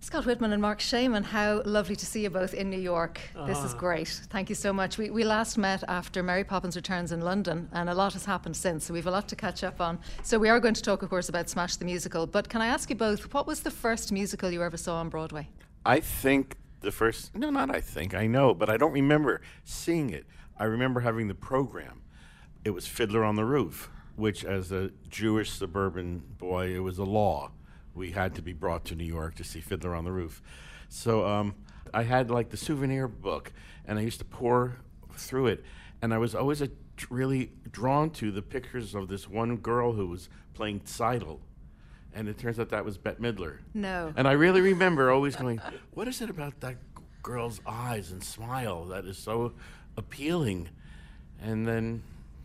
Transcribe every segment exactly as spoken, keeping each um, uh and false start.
Scott Whitman and Mark Shaman, how lovely to see you both in New York. Uh, this is great. Thank you so much. We, we last met after Mary Poppins Returns in London, and a lot has happened since, so we have a lot to catch up on. So we are going to talk, of course, about Smash the Musical, but can I ask you both, what was the first musical you ever saw on Broadway? I think the first, no, not I think, I know, but I don't remember seeing it. I remember having the program. It was Fiddler on the Roof, which as a Jewish suburban boy, it was a law. We had to be brought to New York to see Fiddler on the Roof. So um, I had like the souvenir book, and I used to pour through it. And I was always a, really drawn to the pictures of this one girl who was playing Tzeitel. And it turns out that was Bette Midler. No. And I really remember always going, what is it about that girl's eyes and smile that is so appealing? And then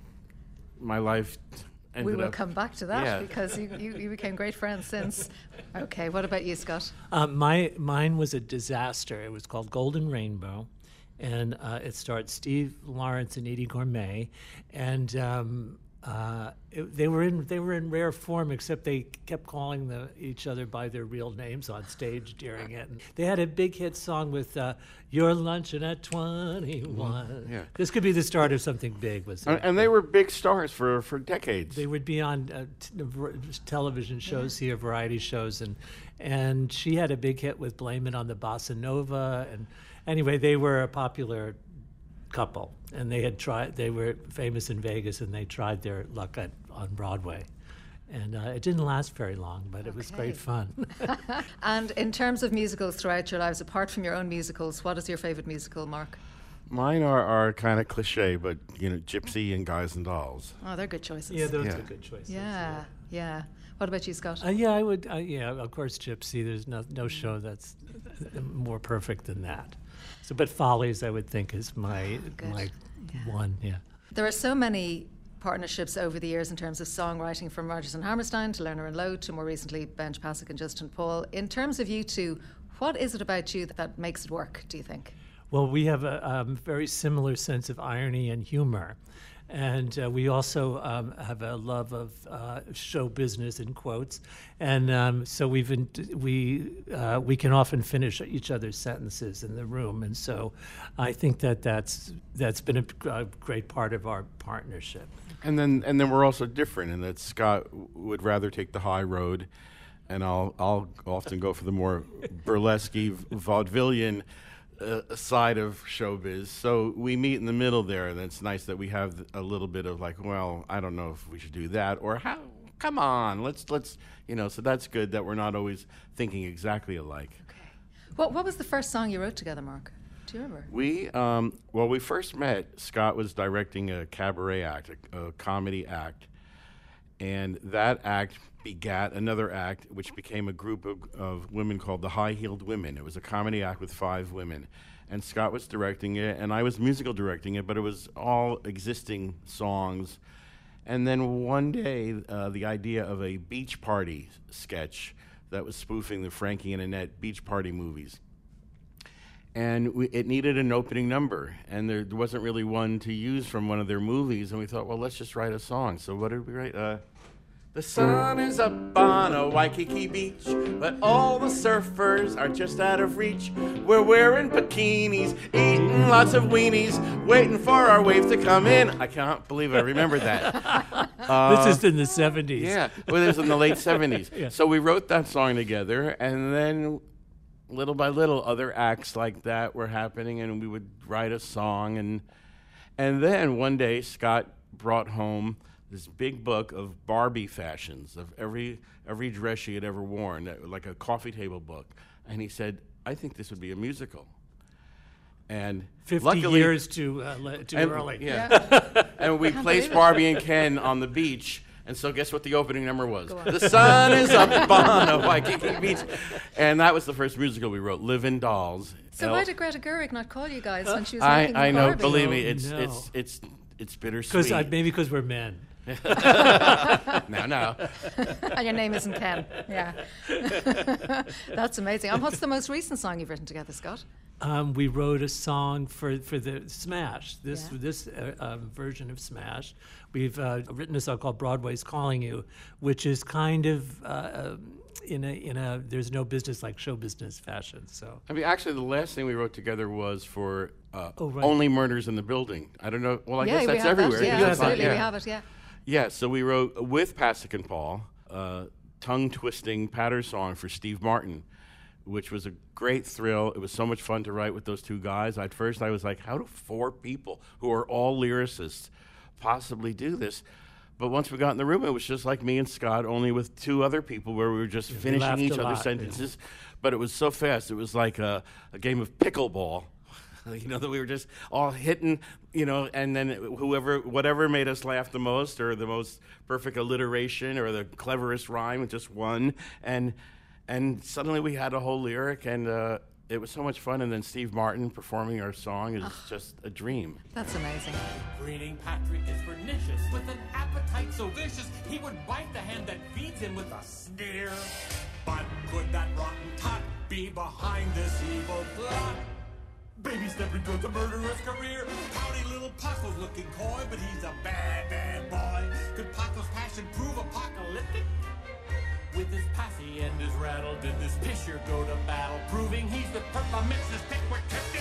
my life... We will up. come back to that yeah. because you, you, you became great friends since. Okay, what about you, Scott? Uh, my Mine was a disaster. It was called Golden Rainbow, and uh, it starred Steve Lawrence and Edie Gourmet, and um, uh, it, they were in they were in rare form, except they kept calling the, each other by their real names on stage during it. And they had a big hit song with uh, "You're Lunching at twenty-one." Yeah. This could be the start of something big. Was And, and they were big stars for, for decades. They would be on uh, t- v- television shows here, variety shows, and and she had a big hit with "Blame It on the Bossa Nova." And anyway, they were a popular couple, and they had tried. They were famous in Vegas, and they tried their luck at, on Broadway. And uh, it didn't last very long, but it was Okay. great fun. And in terms of musicals throughout your lives, apart from your own musicals, what is your favourite musical, Mark? Mine are, are kind of cliche, but, you know, Gypsy and Guys and Dolls. Oh, they're good choices. yeah, those Yeah. are good choices. yeah, yeah. What about you, Scott? Uh, yeah, I would. Uh, yeah, of course, Gypsy. There's no no show that's more perfect than that. So, but Follies, I would think, is my Good. my Yeah. one. Yeah. There are so many partnerships over the years in terms of songwriting, from Rodgers and Hammerstein to Lerner and Lowe to more recently Benj Pasek and Justin Paul. In terms of you two, what is it about you that, that makes it work, do you think? Well, we have a um, very similar sense of irony and humor. And uh, we also um, have a love of uh, show business, in quotes, and um, so we've been, we uh, we can often finish each other's sentences in the room, and so I think that that's that's been a, a great part of our partnership. And then and then we're also different in that Scott w- would rather take the high road, and I'll I'll often go for the more burlesque, vaudevillian uh, side of showbiz. So we meet in the middle there, and it's nice that we have a little bit of like, well, I don't know if we should do that, or how. Come on, let's let's you know. So that's good that we're not always thinking exactly alike. Okay. What, what was the first song you wrote together, Mark? Do you remember? We, um, well, we first met, Scott was directing a cabaret act, a, a comedy act, and that act begat another act, which became a group of, of women called the High Heeled Women. It was a comedy act with five women, and Scott was directing it, and I was musical directing it, but it was all existing songs. And then one day, uh, the idea of a beach party sketch that was spoofing the Frankie and Annette beach party movies. And we, it needed an opening number, and there wasn't really one to use from one of their movies, and we thought, well, let's just write a song. So what did we write? Uh, the sun is up on a Waikiki beach, but all the surfers are just out of reach. We're wearing bikinis, eating lots of weenies, waiting for our wave to come in. I can't believe I remember that. Uh, This is in the seventies. yeah, well, it was in the late seventies. Yeah. So we wrote that song together, and then little by little, other acts like that were happening, and we would write a song, and and then one day Scott brought home this big book of Barbie fashions of every every dress she had ever worn, that- like a coffee table book, and he said, "I think this would be a musical." And Fifty luckily, years too uh, le- too and- early. yeah, and we Can't placed believe it. Barbie and Ken on the beach. And so guess what the opening number was? Go on. The sun is up on a Waikiki beach. And that was the first musical we wrote, Living Dolls. So El- why did Greta Gerwig not call you guys when she was I, making I know, Barbie? believe me, Oh, it's no. it's it's it's Because bittersweet. maybe because we're men. no, no. And your name isn't Ken. Yeah. That's amazing. And what's the most recent song you've written together, Scott? um, we wrote a song for, for the Smash, this Yeah. this uh, uh, version of Smash. We've uh, written a song called Broadway's Calling You, which is kind of uh, in a in a there's no business like show business fashion. So I mean, actually, the last thing we wrote together was for uh, Oh, right. Only Murders in the Building. I don't know. Well, I yeah, guess we that's have everywhere. That. Yeah, You have absolutely, yeah. we have it. Yeah. Yeah, so we wrote with Pasek and Paul a tongue-twisting patter song for Steve Martin, which was a great thrill. It was so much fun to write with those two guys. At first, I was like, how do four people who are all lyricists possibly do this? But once we got in the room, it was just like me and Scott, only with two other people where we were just we finishing laughed each a other's lot, sentences. But it was so fast. It was like a, a game of pickleball. You know, that we were just all hitting, you know, and then whoever, whatever made us laugh the most, or the most perfect alliteration, or the cleverest rhyme, just won. And and suddenly we had a whole lyric, and uh, it was so much fun. And then Steve Martin performing our song is just a dream. That's amazing. Breeding Patrick is pernicious, with an appetite so vicious, he would bite the hand that feeds him with a sneer. But could that rotten tot be behind this evil plot? Baby stepping towards a murderous career. Pouty little Paco's looking coy, but he's a bad, bad boy. Could Paco's passion prove apocalyptic? With his passy and his rattle, did this pisher go to battle, proving he's the Peppermintz's Pickwick tactic?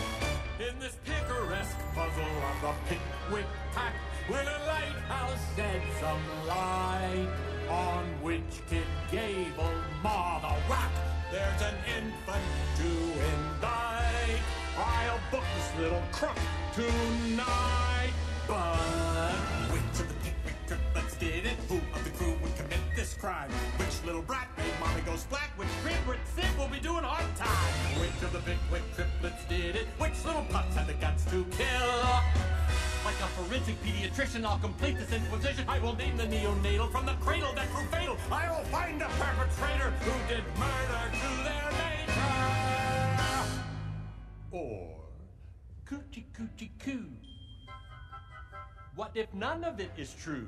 In this picaresque puzzle of the Pickwick pack, when a lighthouse shed some light on which Kid Gable maw the whack, there's an infant to indict. I'll book this little crook tonight. But which of the Pickwick triplets did it? Who of the crew would commit this crime? Which little brat made mommy go splat? Which favorite Sid will be doing hard time? Which of the Pickwick triplets did it? Which little putz had the guts to kill? Like a forensic pediatrician, I'll complete this inquisition. I will name the neonatal from the cradle that grew fatal. I will find a perpetrator who did murder to their maker. Or, cootie cootie coo. What if none of it is true?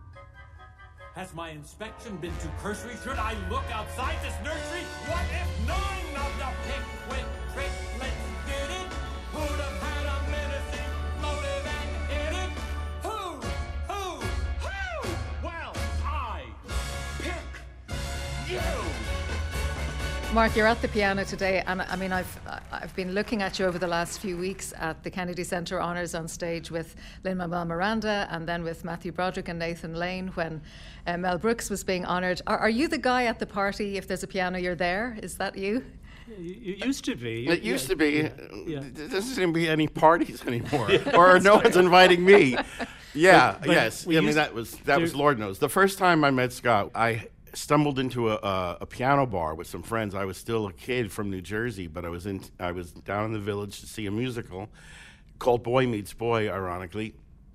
Has my inspection been too cursory? Should I look outside this nursery? What if none of the Pickwick triplets did it? Who'd have had a menacing motive and hit it? Who? Who? Who? Well, I pick you! Mark, you're at the piano today, and I mean, I've I've been looking at you over the last few weeks at the Kennedy Center Honours on stage with Lin-Manuel Miranda, and then with Matthew Broderick and Nathan Lane when uh, Mel Brooks was being honoured. Are, are you the guy at the party? If there's a piano, you're there. Is that you? you, you used to be. It used Yeah, to be. yeah, yeah. There doesn't seem to be any parties anymore, or no one's inviting me. Yeah, But- but yes. we I mean, used- that was that was there- Lord knows. The first time I met Scott, I stumbled into a, a, a piano bar with some friends. I was still a kid from New Jersey, but I was in I was down in the Village to see a musical called Boy Meets Boy, ironically,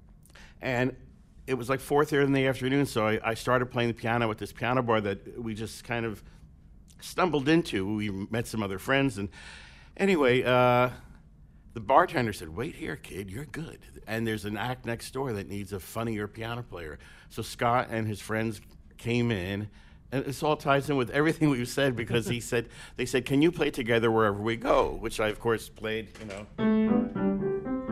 and it was like four thirty in the afternoon. So I, I started playing the piano at this piano bar that we just kind of stumbled into. We met some other friends, and anyway, uh, the bartender said, "Wait here, kid, you're good." And there's an act next door that needs a funnier piano player. So Scott and his friends came in, and this all ties in with everything we've said, because he said, they said, "Can you play together wherever we go?" Which I, of course, played, you know.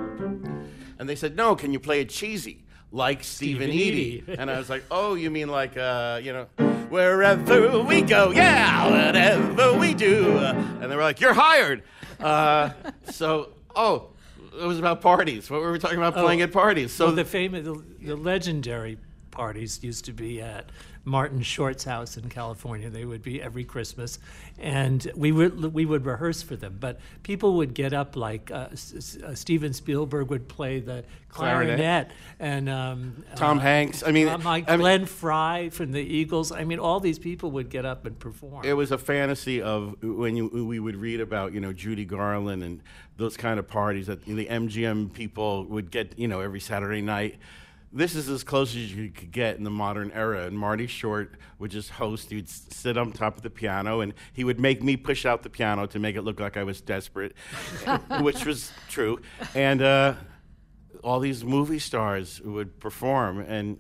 And they said, "No, can you play it cheesy, like Stephen Stephen Eady?" Eady. And I was like, "Oh, you mean like, uh, you know, wherever we go, yeah, whatever we do." And they were like, "You're hired." Uh, so, oh, it was about parties. What were we talking about playing Oh, at parties? So So the famous, the, the legendary parties used to be at Martin Short's house in California. They would be every Christmas, and we would we would rehearse for them. But people would get up, like uh, S- S- uh, Steven Spielberg would play the Clarinet. clarinet, and um, Tom uh, Hanks. I mean, uh, Mike I mean- Glenn Fry from the Eagles. I mean, all these people would get up and perform. it was a fantasy of when you, we would read about, you know, Judy Garland and those kind of parties that the M G M people would get, you know, every Saturday night. This is as close as you could get in the modern era. And Marty Short would just host. He'd s- sit on top of the piano, and he would make me push out the piano to make it look like I was desperate, which was true. And uh, all these movie stars would perform, and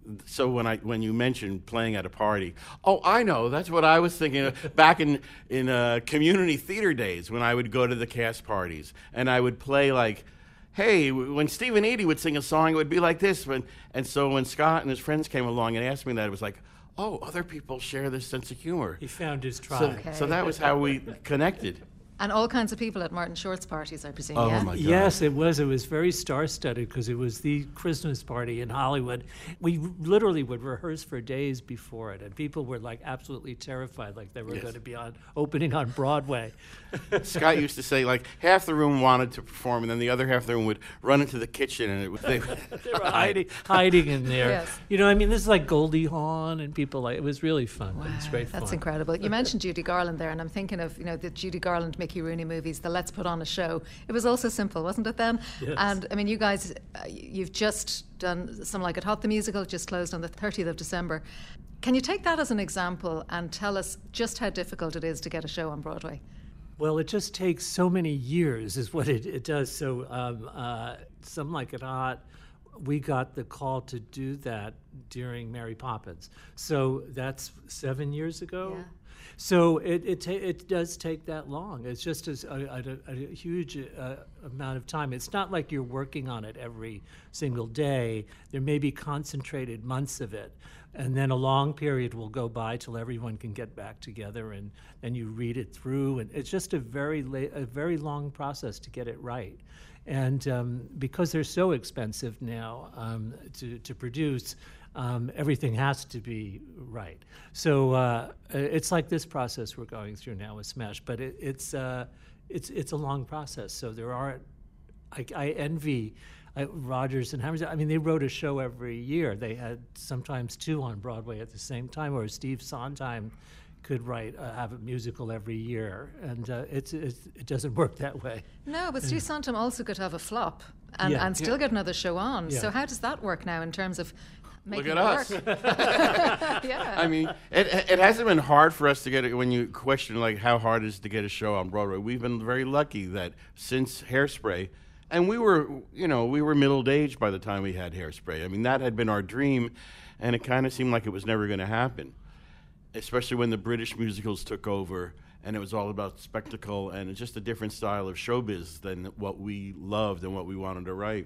so when I when you mentioned playing at a party, oh, I know, that's what I was thinking of back in in uh, community theater days when I would go to the cast parties and I would play like, hey, when Stephen Eady would sing a song, it would be like this. When, and so when Scott and his friends came along and asked me that, it was like, oh, other people share this sense of humor. He found his So, tribe. Okay. so that was how we connected. And all kinds of people at Martin Short's parties, I presume, Oh, yeah? my God. Yes, it was. It was very star-studded because it was the Christmas party in Hollywood. We literally would rehearse for days before it, and people were like absolutely terrified, like they were Yes. going to be on opening on Broadway. Scott used to say, like, half the room wanted to perform, and then the other half of the room would run into the kitchen, and it would, they, They were hiding, hiding in there. Yes. You know, I mean, this is like Goldie Hawn and people like. It was really fun. It was great fun. That's incredible. You mentioned Judy Garland there, and I'm thinking of, you know, the Judy Garland, Mickey Rooney movies, the Let's Put On a Show. It was also simple, wasn't it then? Yes. And, I mean, you guys, uh, you've just done Some Like It Hot, the musical, just closed on the thirtieth of December. Can you take that as an example and tell us just how difficult it is to get a show on Broadway? Well, it just takes so many years, is what it, it does. So, um, uh, Some Like It Hot, we got the call to do that during Mary Poppins. So that's seven years ago. Yeah. So it it, ta- it does take that long. It's just a, a, a, a huge uh, amount of time. It's not like you're working on it every single day. There may be concentrated months of it. And then a long period will go by till everyone can get back together, and then you read it through. And it's just a very la- a very long process to get it right. And um, because they're so expensive now um, to, to produce, um, everything has to be right. So uh, it's like this process we're going through now with Smash, but it, it's uh, it's it's a long process. So there are, I, I envy uh, Rodgers and Hammerstein. I mean, they wrote a show every year. They had sometimes two on Broadway at the same time, or Steve Sondheim could write uh, have a musical every year, and uh, it's, it's it doesn't work that way. No, but Steve Sondheim also could have a flop and, Yeah. and still get another show on. Yeah. So how does that work now in terms of making Look it at us. work? Yeah. I mean, it, it hasn't been hard for us to get it. When you question like how hard it is to get a show on Broadway, we've been very lucky that since Hairspray, and we were, you know, we were middle-aged by the time we had Hairspray. I mean, that had been our dream, and it kind of seemed like it was never going to happen, especially when the British musicals took over, and it was all about spectacle and it's just a different style of showbiz than what we loved and what we wanted to write.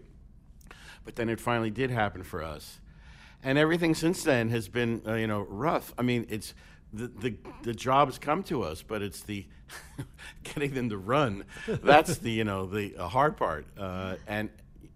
But then it finally did happen for us. And everything since then has been, uh, you know, rough. I mean, it's the, the the jobs come to us, but it's the getting them to run. That's the, you know, the uh, hard part. Uh, and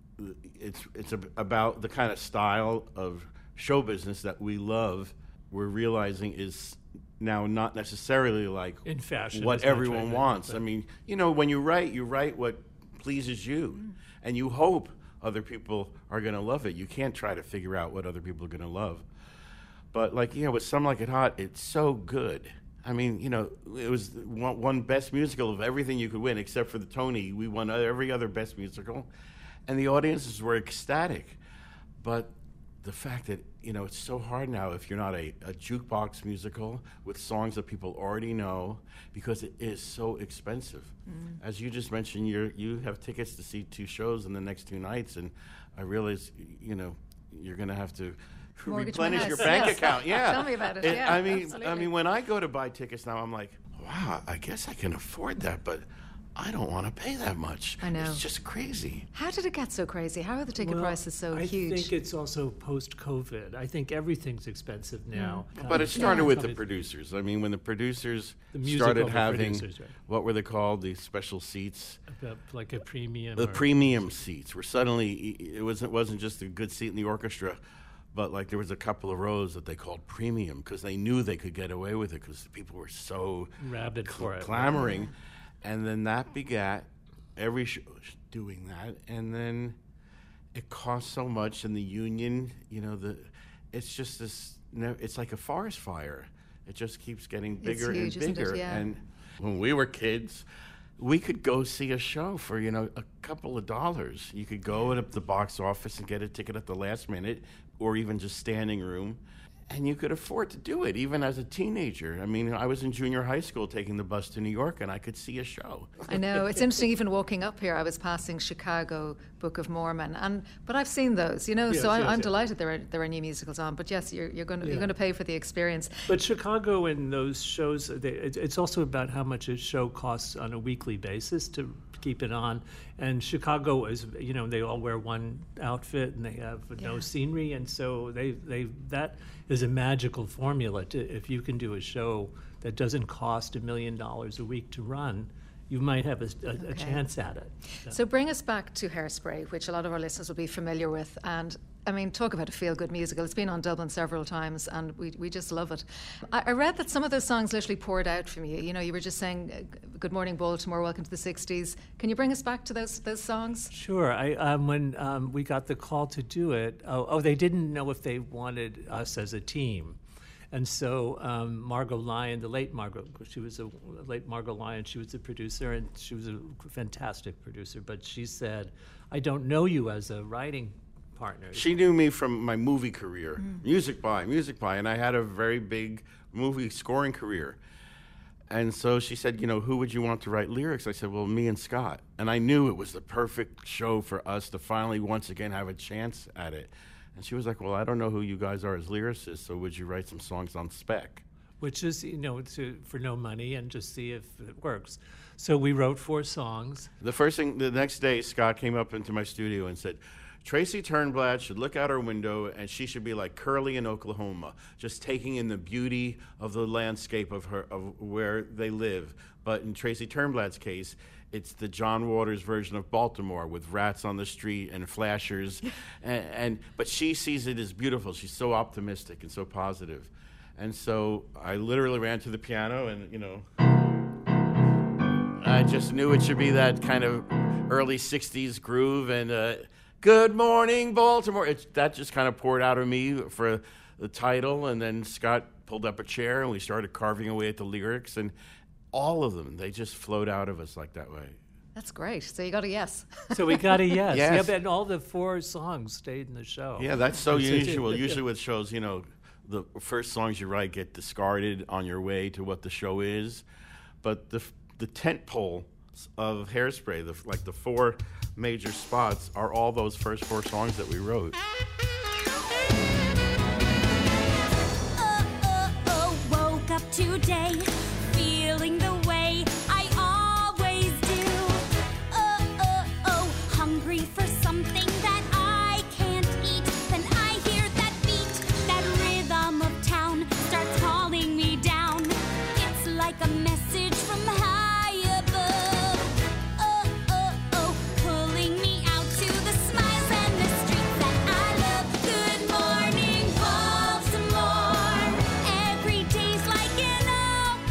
it's it's a, about the kind of style of show business that we love. We're realizing is now not necessarily like In fashion what as much everyone right now, wants. but- I mean, you know, when you write, you write what pleases you, and you hope other people are going to love it. You can't try to figure out what other people are going to love. But like, you know, with Some Like It Hot, it's so good. I mean, you know, it was one, one best musical of everything you could win, except for the Tony. We won every other best musical, and the audiences were ecstatic. But the fact that, you know, it's so hard now if you're not a, a jukebox musical with songs that people already know, because it is so expensive. Mm. As you just mentioned, you you have tickets to see two shows in the next two nights, and I realize, you know, you're going to have to Mortgage my replenish house. your bank Yes. account. Yeah, Tell me about it. Yeah, I mean, absolutely. I mean, when I go to buy tickets now, I'm like, wow, I guess I can afford that, but I don't want to pay that much. I know. It's just crazy. How did it get so crazy? How are the ticket Well, prices so I huge? think it's also post-COVID. I think everything's expensive now. But it Um, started with the companies- producers. I mean, when the producers The musical started for having, producers, right. what were they called, the special seats? uh, like a premium. The or- premium seats were suddenly, it wasn't, wasn't just a good seat in the orchestra, but like there was a couple of rows that they called premium because they knew they could get away with it because people were so Rabid for it. clamoring. And then that begat every show doing that. And then it cost so much, and the union, you know, the it's just this, no, it's like a forest fire. It just keeps getting bigger huge, and isn't it? bigger. Yeah. And when we were kids, we could go see a show for, you know, a couple of dollars. You could go at the box office and get a ticket at the last minute, or even just standing room. and you could afford to do it, even as a teenager. I mean, I was in junior high school taking the bus to New York, and I could see a show. I know. It's interesting, even walking up here, I was passing Chicago Book of Mormon, and but I've seen those, you know, Yes, so I, yes, I'm yes. delighted there are, there are new musicals on. But yes, you're, you're going to Yeah. you're going to pay for the experience. But Chicago and those shows, they, it, it's also about how much a show costs on a weekly basis to keep it on. And Chicago is, you know, they all wear one outfit and they have no Yeah. scenery, and so they they that is a magical formula. To, if you can do a show that doesn't cost a million dollars a week to run, you might have a, a, a Okay. chance at it. So bring us back to Hairspray, which a lot of our listeners will be familiar with. And I mean, talk about a feel-good musical. It's been on Dublin several times, and we we just love it. I, I read that some of those songs literally poured out from you. You know, you were just saying, uh, "Good Morning Baltimore," "Welcome to the sixties." Can you bring us back to those those songs? Sure. I um, when um, we got the call to do it, oh, oh, they didn't know if they wanted us as a team, and so um, Margot Lyon, the late Margot, she was a late Margot Lyon. She was the producer, and she was a fantastic producer. But she said, "I don't know you as a writing partner." She knew me from my movie career, Music By, Music By, and I had a very big movie scoring career. And so she said, you know, who would you want to write lyrics? I said, well, me and Scott. And I knew it was the perfect show for us to finally once again have a chance at it. And she was like, well, I don't know who you guys are as lyricists, so would you write some songs on spec? Which is, you know, to, for no money and just see if it works. So we wrote four songs. The first thing, the next day, Scott came up into my studio and said, Tracy Turnblad should look out her window and she should be like Curly in Oklahoma, just taking in the beauty of the landscape of her of where they live. But in Tracy Turnblad's case, it's the John Waters version of Baltimore with rats on the street and flashers, and, and but she sees it as beautiful. She's so optimistic and so positive, and so I literally ran to the piano and you know, I just knew it should be that kind of early sixties groove and. Uh, Good morning, Baltimore. It's, that just kind of poured out of me for the title, and then Scott pulled up a chair, and we started carving away at the lyrics, and all of them, they just flowed out of us like that way. That's great. So you got a yes. So we got a yes. Yes. Yeah, but and all the four songs stayed in the show. Yeah, that's so usual. Usually with shows, you know, the first songs you write get discarded on your way to what the show is, but the the tent pole of Hairspray, the, like the four major spots, are all those first four songs that we wrote. Oh, oh, oh, woke up today, feeling the way I always do. Oh, oh, oh, hungry for something that I can't eat. Then I hear that beat, that rhythm of town starts calling me down. It's like a message from high above. Oh, oh, oh, pulling me out to the smiles and the streets that I love. Good morning, Baltimore. Every day's like an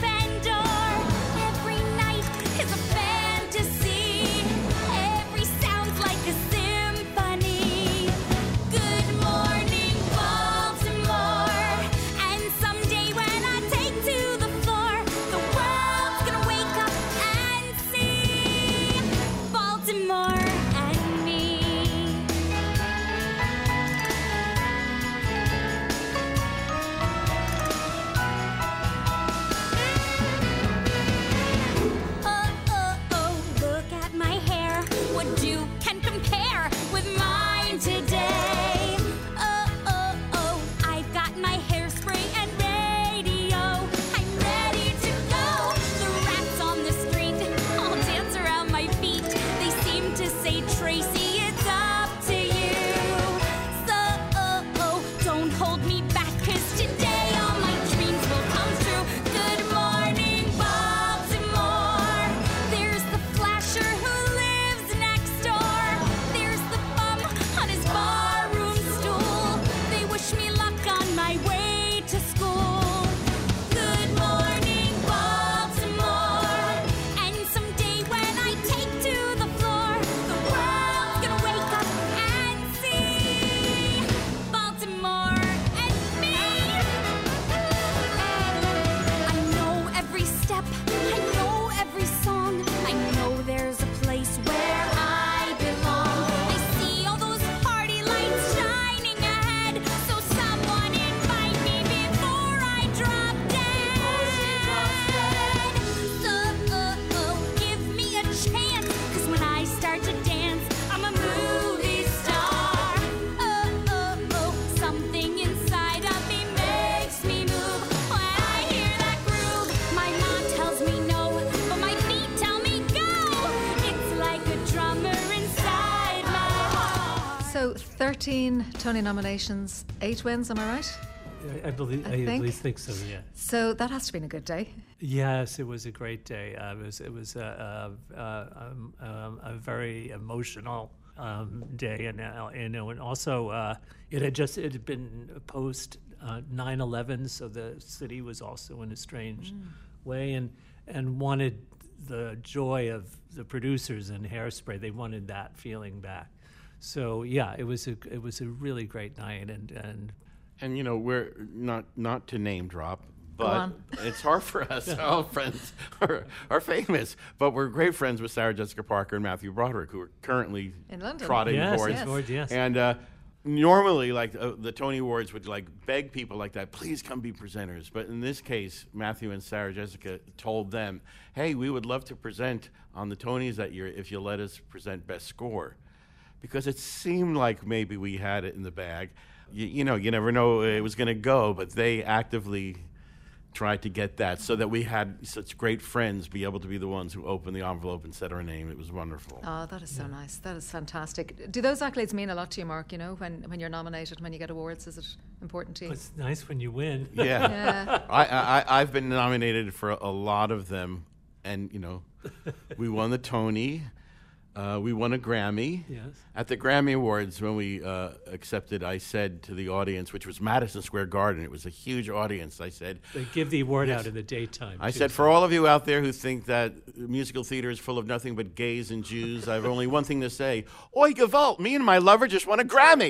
thirteen Tony nominations, eight wins, am I right? I, I believe, I I, think. at least think so. Yeah. So that has to be a good day. Yes, it was a great day. Uh, it was it was a, a, a, um, um, a very emotional um, day, and uh, you know, and also uh, it had just it had been post uh, nine eleven, so the city was also in a strange mm. way, and and wanted the joy of the producers in Hairspray. They wanted that feeling back. So yeah, it was a it was a really great night, and and and you know, we're not not to name drop. Go But on. it's hard for us. Our friends are, are famous, but we're great friends with Sarah Jessica Parker and Matthew Broderick, who are currently In London. trotting yes, boards. yes. Board, yes. And uh, normally, like uh, the Tony Awards would like beg people like that, please come be presenters. But in this case, Matthew and Sarah Jessica told them, "Hey, we would love to present on the Tonys that year if you let us present Best Score," because it seemed like maybe we had it in the bag. You, you know, you never know it was going to go, but they actively tried to get that so that we had such great friends be able to be the ones who opened the envelope and said our name. It was wonderful. Oh, that is so yeah. nice. That is fantastic. Do those accolades mean a lot to you, Mark, you know, when, when you're nominated, when you get awards? Is it important to you? It's nice when you win. Yeah. yeah. I, I, I've been nominated for a lot of them, and, you know, we won the Tony. Uh, we won a Grammy. Yes. At the Grammy Awards, when we uh, accepted, I said to the audience, which was Madison Square Garden, it was a huge audience, I said... They give the award yes. out in the daytime. I too, said, so. for all of you out there who think that musical theater is full of nothing but gays and Jews, I have only one thing to say. Oi, Gewalt, me and my lover just won a Grammy.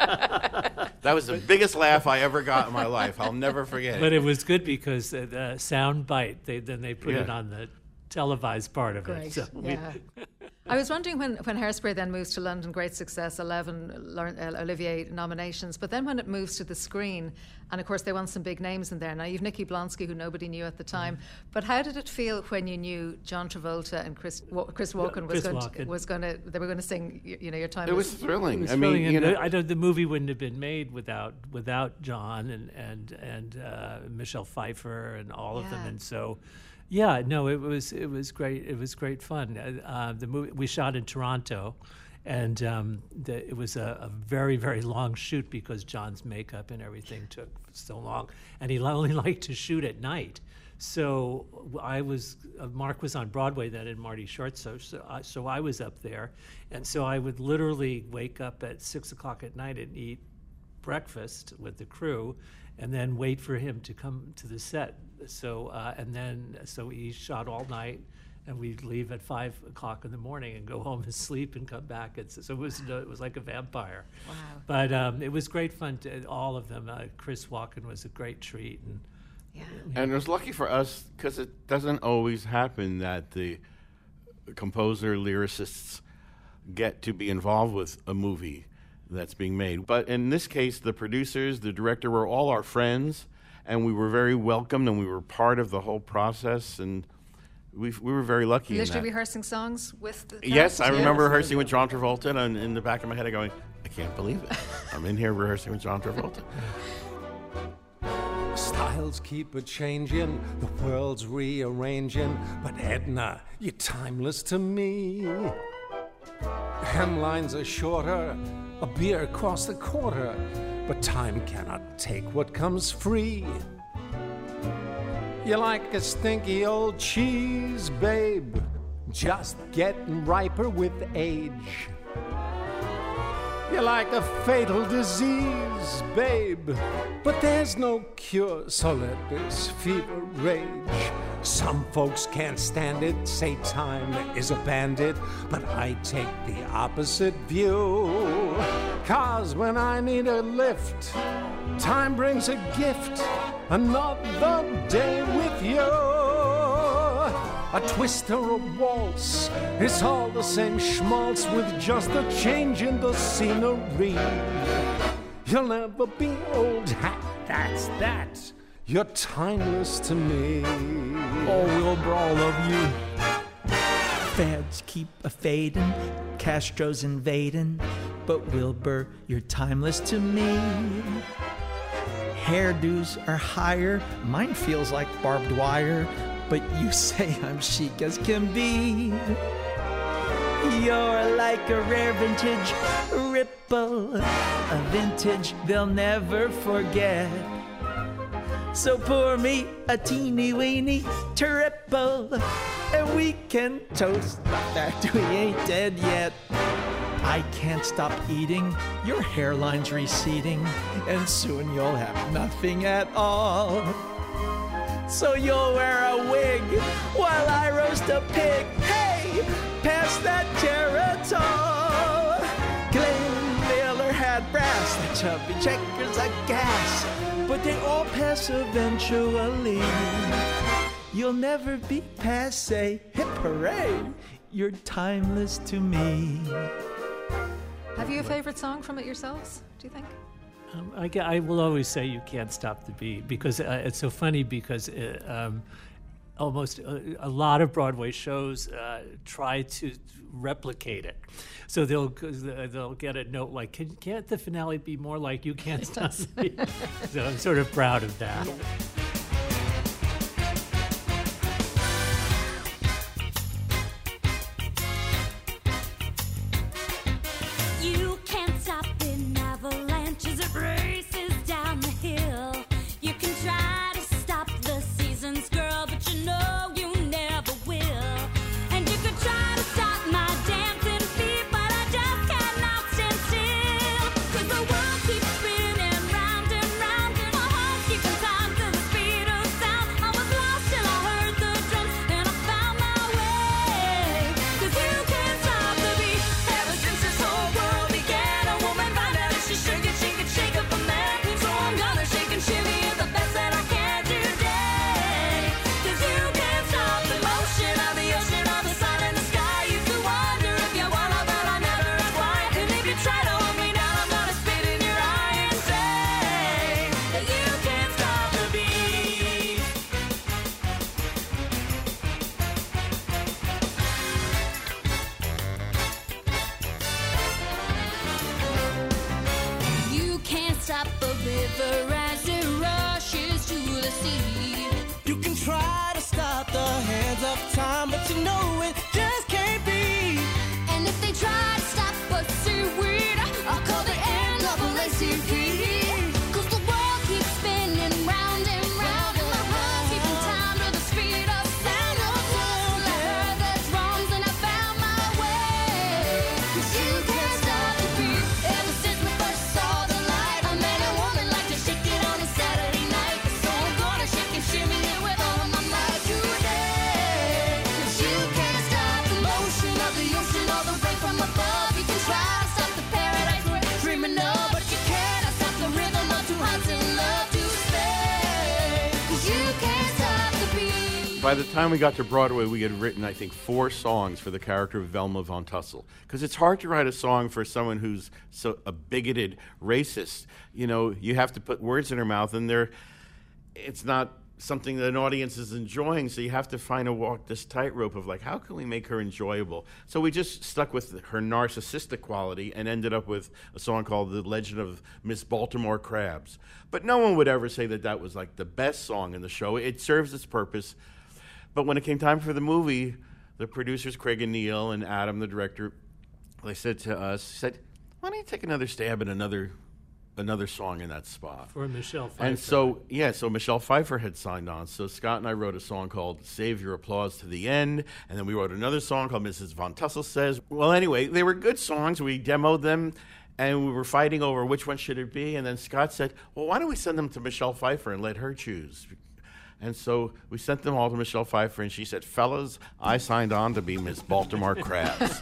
That was the biggest laugh I ever got in my life. I'll never forget But it. it was good because uh, the sound bite, they, then they put Yeah. it on the televised part of Great. it. So we- yeah. I was wondering when, when Hairspray then moves to London, great success, eleven Lauren, uh, Olivier nominations, but then when it moves to the screen, and of course they want some big names in there. Now you've Nikki Blonsky, who nobody knew at the time, but how did it feel when you knew John Travolta and Chris Wa- Chris Walken was Chris going Walken. to, was going to they were going to sing y- you know your time? It was thrilling. It was I thrilling, mean, you and know, I know the movie wouldn't have been made without without John and and and uh, Michelle Pfeiffer and all of them, Yeah. and so. Yeah, no, it was it was great. It was great fun. Uh, uh, the movie we shot in Toronto, and um, the, it was a, a very very long shoot because John's makeup and everything took so long, and he only liked to shoot at night. So I was uh, Mark was on Broadway then, and Marty Short. So so I, so I was up there, and so I would literally wake up at six o'clock at night and eat breakfast with the crew, and then wait for him to come to the set. So uh, and then so he shot all night, and we'd leave at five o'clock in the morning and go home and sleep and come back. It's, so it was it was like a vampire. Wow. But um, it was great fun. To, all of them. Uh, Chris Walken was a great treat, and Yeah. and it was lucky for us because it doesn't always happen that the composer, lyricists get to be involved with a movie that's being made. But in this case, the producers, the director were all our friends, and we were very welcomed, and we were part of the whole process, and we we were very lucky in Literally that. rehearsing songs with the Yes, cast? I Yeah. remember rehearsing with John Travolta, and in the back of my head, I'm going, I can't believe it. I'm in here rehearsing with John Travolta. Styles keep a changing, the world's rearranging, but Edna, you're timeless to me. Hemlines are shorter, a beer costs a quarter, but time cannot take what comes free. You're like a stinky old cheese, babe, just getting riper with age. You're like a fatal disease, babe, but there's no cure, so let this fever rage. Some folks can't stand it, say time is a bandit, but I take the opposite view. Cause when I need a lift, time brings a gift, another day with you. A twist or a waltz, it's all the same schmaltz with just a change in the scenery. You'll never be old hat, that's that. You're timeless to me. Oh, Wilbur, all of you. Fads keep a fading, Castro's invading, but Wilbur, you're timeless to me. Hairdos are higher, mine feels like barbed wire, but you say I'm chic as can be. You're like a rare vintage ripple, a vintage they'll never forget. So pour me a teeny weeny triple, and we can toast that we ain't dead yet. I can't stop eating, your hairline's receding, and soon you'll have nothing at all. So you'll wear a wig while I roast a pig. Hey, pass that Geritol. Glenn Miller had brass, the chubby checkers a gas, but they all pass eventually. You'll never be passe, hip hooray, you're timeless to me. Have you a favorite song from it yourselves, do you think? Um, I, ge- I will always say You Can't Stop the Beat, because uh, it's so funny because it, um, almost a, a lot of Broadway shows uh, try to replicate it. So they'll they'll get a note like, Can, can't the finale be more like You Can't Stop the Beat? So I'm sort of proud of that. You can't stop an avalanche as it races down the hill. You can try to stop the seasons, girl, but you know you never will. And you can try to stop my dancing feet, but I just cannot stand still. 'Cause the world keeps spinning round and round, and my heart keeping time to the speed of sound. I was lost till I heard the drums, and I found my way. 'Cause you can't stop the beat. Ever since this whole world began, a woman found out if she shook it, she could shake up a man. So I'm gonna shake and shimmy it the best that I can today. 'Cause you can't stop the motion of the ocean, of the sun and the sky. You could wonder if you wanna, but I never ask why. And if you try to hold me down, I'm gonna spit in your eye and say that you can't stop the beat. You can't stop the river as it rushes to the sea. You can try to stop the hands of time, but you know it just can't be. And if they try to stop us, seaweed, I'll call the N double A C P. 'Cause the world keeps spinning round and round, and my heart keeping time to the speed of sound. Till I heard the drums and I found my way. 'Cause you can't stop the beat. Ever since we first saw the light, a man and woman like to shake it on a Saturday night. So I'm gonna shake and shimmy it with all of my might today. 'Cause you can't stop the motion of the ocean or the rain from above. You can try to stop the paradise we're dreaming of, but you cannot stop the rhythm of two hearts in love to stay. 'Cause you can't stop the beat. By the time we got to Broadway, we had written, I think, four songs for the character of Velma von Tussle. Because it's hard to write a song for someone who's so a bigoted racist. You know, you have to put words in her mouth, and they're, it's not something that an audience is enjoying, so you have to find a walk this tightrope of like, how can we make her enjoyable? So we just stuck with her narcissistic quality and ended up with a song called The Legend of Miss Baltimore Crabs. But no one would ever say that that was like the best song in the show. It serves its purpose. But when it came time for the movie, the producers, Craig and Neil, and Adam, the director, they said to us, said, why don't you take another stab at another another song in that spot? For Michelle Pfeiffer. And so, yeah, so Michelle Pfeiffer had signed on. So Scott and I wrote a song called Save Your Applause to the End. And then we wrote another song called Missus Von Tussle Says. Well, anyway, they were good songs. We demoed them, and we were fighting over which one should it be. And then Scott said, well, why don't we send them to Michelle Pfeiffer and let her choose? And so we sent them all to Michelle Pfeiffer, and she said, fellas, I signed on to be Miss Baltimore Crabs.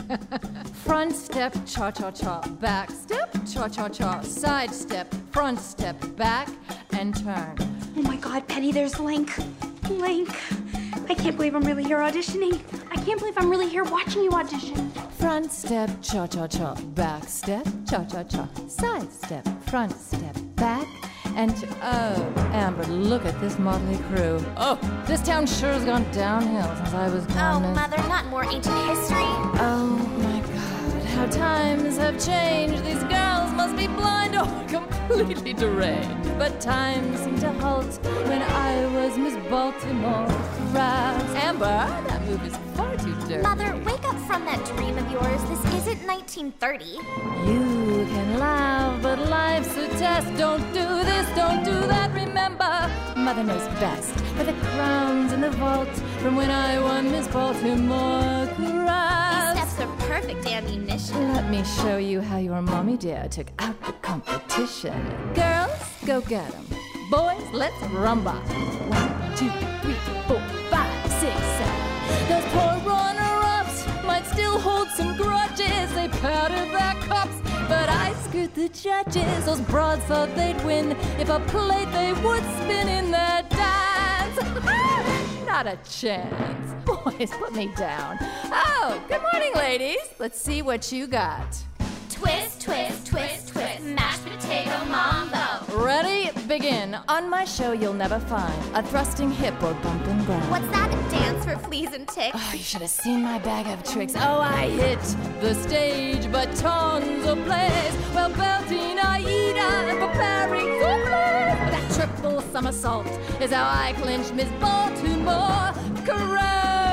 Front step, cha-cha-cha, back step, cha-cha-cha, side step, front step, back, and turn. Oh my God, Penny, there's Link. Link. I can't believe I'm really here auditioning. I can't believe I'm really here watching you audition. Front step, cha-cha-cha, back step, cha-cha-cha, side step, front step, back, and t- oh, Amber, look at this motley crew. Oh, this town sure has gone downhill since I was Oh, gone. Mother, not more ancient history. Oh my God, how times have changed. These girls must be blind or completely deranged. But time seemed to halt when I was Miss Baltimore Crabs. Amber, that move is far too dirty. Mother, wake up from that dream of yours. This is isn't nineteen thirty. You can laugh, but life's a test. Don't do this, don't do that. Remember, Mother knows best. For the crowns in the vault from when I won Miss Baltimore Crafts. These steps are perfect ammunition. Let me show you how your mommy dear took out the competition. Girls, go get 'em. Boys, let's rumba. One, two, three, four, five, six, seven. Those poor runner-ups might still hold some grudges. They powdered their cups, but I screwed the judges. Those broads thought they'd win if I played, they would spin in their dance. Not a chance. Boys, put me down. Oh, good morning, ladies. Let's see what you got. Twist, twist, twist, twist, mashed potato mambo. Ready? Begin. On my show, you'll never find a thrusting hip or bumping ground. What's that, a dance for fleas and ticks? Oh, you should have seen my bag of tricks. Oh, I hit the stage, but tons of plays. Well, belting Aida and preparing for plays. That triple somersault is how I clinched Miss Baltimore Crafts.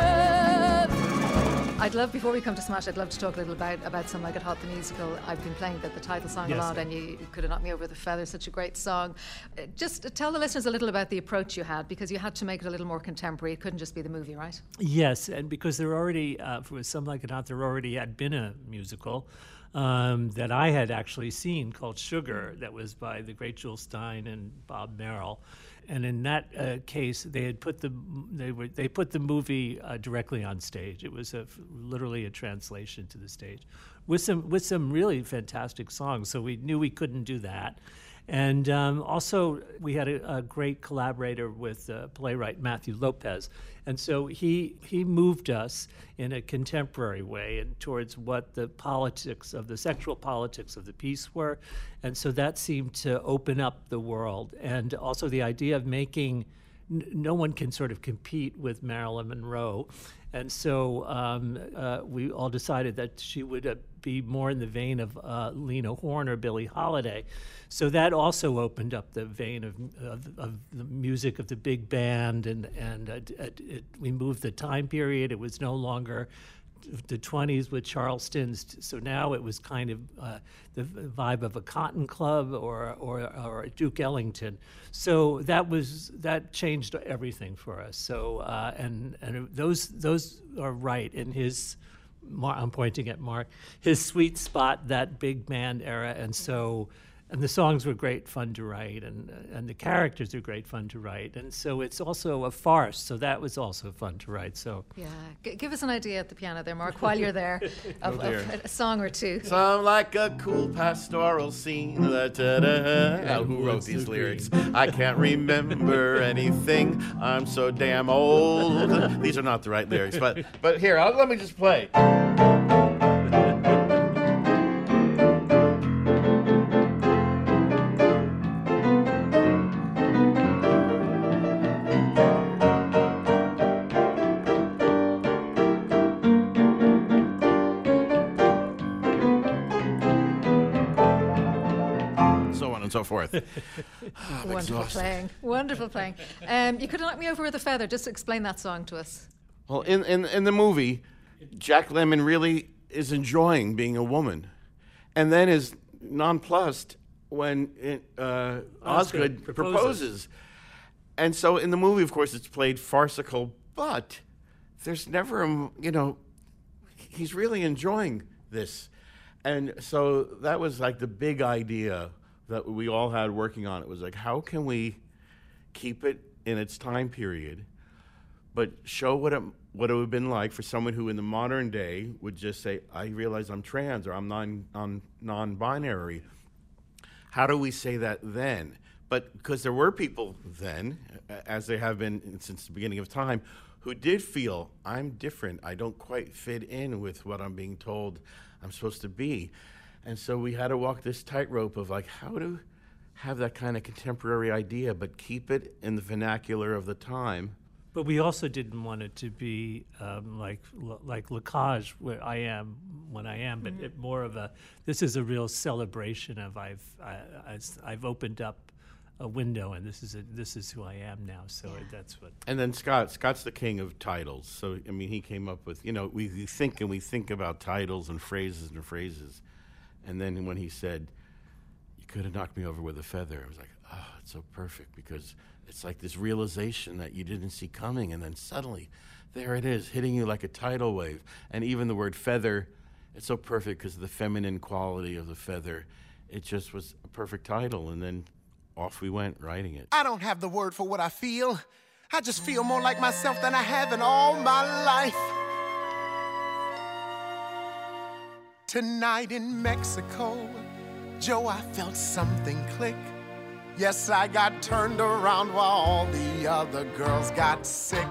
I'd love, before we come to Smash, I'd love to talk a little about, about Some Like It Hot, the musical. I've been playing the, the title song Yes. a lot, and you, you could have knocked me over the feather. Such a great song. Uh, just tell the listeners a little about the approach you had, because you had to make it a little more contemporary. It couldn't just be the movie, right? Yes, and because there already, uh, for Some Like It Hot, there already had been a musical um, that I had actually seen called Sugar, that was by the great Jules Stein and Bob Merrill. And in that uh, case, they had put the they were they put the movie uh, directly on stage. It was a, literally a translation to the stage, with some with some really fantastic songs. So we knew we couldn't do that. And um, also, we had a, a great collaborator with uh, playwright Matthew Lopez. And so he he moved us in a contemporary way and towards what the politics of the sexual politics of the piece were. And so that seemed to open up the world. And also the idea of making, n- no one can sort of compete with Marilyn Monroe. And so um, uh, we all decided that she would uh, be more in the vein of uh, Lena Horne or Billie Holiday. So that also opened up the vein of, of, of the music of the big band, and, and uh, it, it, we moved the time period. It was no longer the twenties with Charleston's. So now it was kind of uh, the vibe of a Cotton Club or, or or a Duke Ellington. So that was that changed everything for us. So uh, and and those those are right in his. I'm pointing at Mark. His sweet spot, that big band era, and so. And the songs were great fun to write, and and the characters are great fun to write, and so it's also a farce. So that was also fun to write. So Yeah. G- give us an idea at the piano there, Mark, while you're there, of, Oh, dear. of a song or two. Some like a cool pastoral scene. Da, da, da. Now, who wrote these lyrics? I can't remember anything. I'm so damn old. These are not the right lyrics, but but here, I'll, let me just play. And so forth. I'm Wonderful exhausted. playing. Wonderful playing. Um, you could have knocked me over with a feather. Just explain that song to us. Well, in, in, in the movie, Jack Lemmon really is enjoying being a woman, and then is nonplussed when it, uh, Osgood proposes. proposes. And so in the movie, of course, it's played farcical, but there's never, a, you know, he's really enjoying this. And so that was like the big idea that we all had working on it. Was like, how can we keep it in its time period, but show what it, what it would have been like for someone who in the modern day would just say, I realize I'm trans or I'm non, non, non-binary. How do we say that then? But because there were people then, as there have been since the beginning of time, who did feel, I'm different. I don't quite fit in with what I'm being told I'm supposed to be. And so we had to walk this tightrope of like, how to have that kind of contemporary idea, but keep it in the vernacular of the time. But we also didn't want it to be um, like like Lacage, where I am when I am, but Mm-hmm. it more of a, this is a real celebration of I've I, I've I've opened up a window, and this is a, this is who I am now. So yeah. that's what. And then Scott, Scott's the king of titles. So I mean, he came up with, you know, we, we think and we think about titles and phrases and phrases, and then when he said, "You could have knocked me over with a feather," I was like, "Oh, it's so perfect," because it's like this realization that you didn't see coming, and then suddenly, there it is, hitting you like a tidal wave. And even the word feather, it's so perfect because of the feminine quality of the feather. It just was a perfect title, and then off we went writing it. I don't have the word for what I feel. I just feel more like myself than I have in all my life. Tonight in Mexico, Joe, I felt something click. Yes, I got turned around while all the other girls got sick.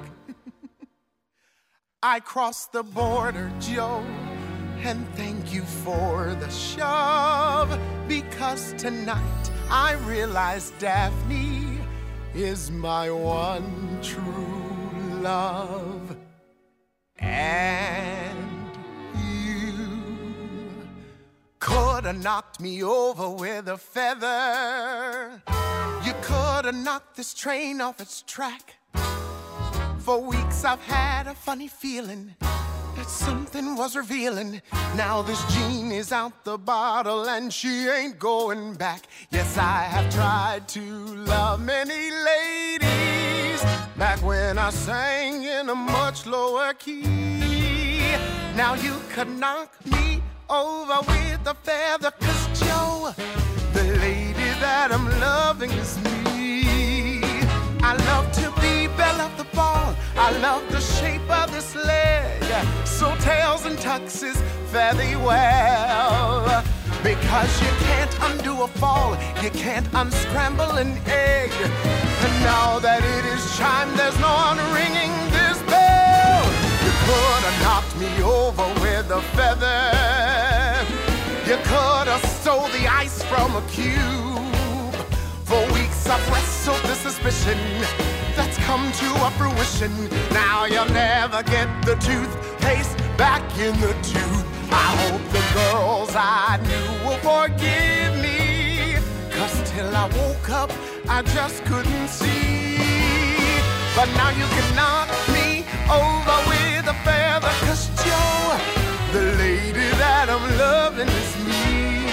I crossed the border, Joe, and thank you for the shove, because tonight I realized Daphne is my one true love. And you could have knocked me over with a feather. You could have knocked this train off its track. For weeks I've had a funny feeling that something was revealing. Now this genie's out the bottle and she ain't going back. Yes, I have tried to love many ladies back when I sang in a much lower key. Now you could knock me over with a feather, 'cause Joe, the lady that I'm loving is me. I love to be belle of the ball. I love the shape of this leg. So tails and tuxes fare thee well. Because you can't undo a fall. You can't unscramble an egg. And now that it is chimed, there's no unringing this bell. You could have knocked me over with a feather. You could have stole the ice from a cube. For weeks I've wrestled the suspicion that's come to a fruition. Now you'll never get the toothpaste back in the tube. I hope the girls I knew will forgive me, 'cause till I woke up I just couldn't see. But now you can knock me over with a feather, 'cause Joe, the lady that I'm loving is me.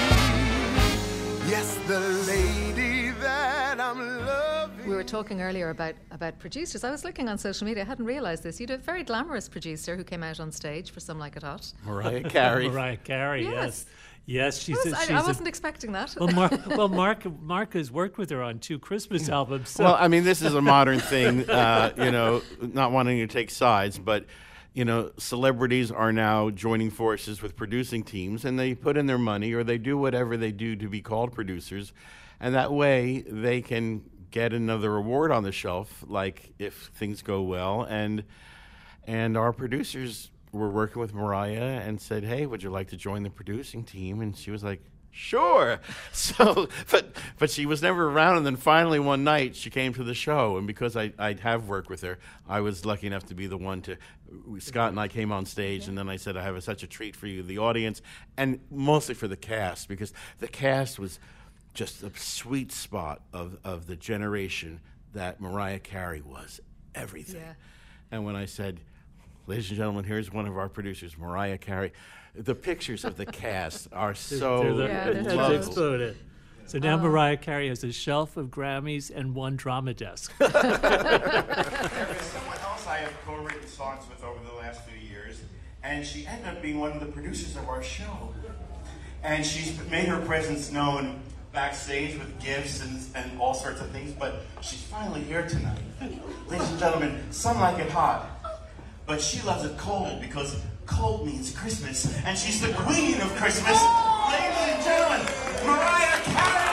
Yes, the lady that I'm loving. We were talking earlier about, about producers. I was looking on social media. I hadn't realised this. You had a very glamorous producer who came out on stage for Some Like It Hot. Mariah Carey. Mariah Carey, yes. Yes. Yes, she's. I, was, a, I, she's I wasn't a, expecting that. Well, Mark, well, Mark, Mark has worked with her on two Christmas albums. So. Well, I mean, this is a modern thing, uh, you know, not wanting to take sides, but, you know, celebrities are now joining forces with producing teams, and they put in their money or they do whatever they do to be called producers, and that way they can get another award on the shelf, like if things go well, and and our producers were working with Mariah and said, "Hey, would you like to join the producing team?" And she was like, "Sure." So, but but she was never around. And then finally one night she came to the show, and because I I have worked with her, I was lucky enough to be the one to. Scott and I came on stage, and then I said, "I have a, such a treat for you, the audience, and mostly for the cast, because the cast was just a sweet spot of of the generation that Mariah Carey was everything." Yeah. And when I said, "Ladies and gentlemen, here's one of our producers, Mariah Carey," the pictures of the cast are so they're the, yeah, lovely. Exploded. So now oh. Mariah Carey has a shelf of Grammys and one drama desk. There's someone else I have co-written songs with over the last few years, and she ended up being one of the producers of our show. And she's made her presence known backstage with gifts and, and all sorts of things, but she's finally here tonight. Ladies and gentlemen, Some Like It Hot. But she loves it cold because cold means Christmas, and she's the queen of Christmas. Ladies and gentlemen, Mariah Carey!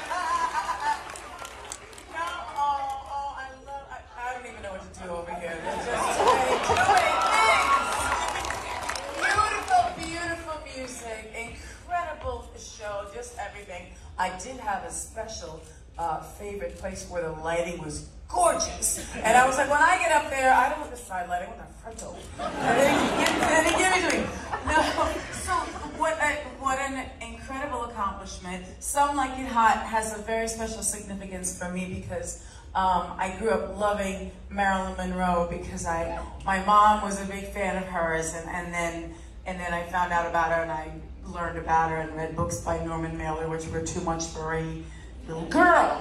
I don't even know what to do over here. place where the lighting was gorgeous. And I was like, when I get up there, I don't want the side light, I want the frontal. And then he give, and he give it to me. No, so what, a, what an incredible accomplishment. Some Like It Hot has a very special significance for me because um, I grew up loving Marilyn Monroe because I, my mom was a big fan of hers, and, and then and then I found out about her and I learned about her and read books by Norman Mailer, which were too much for a little girl.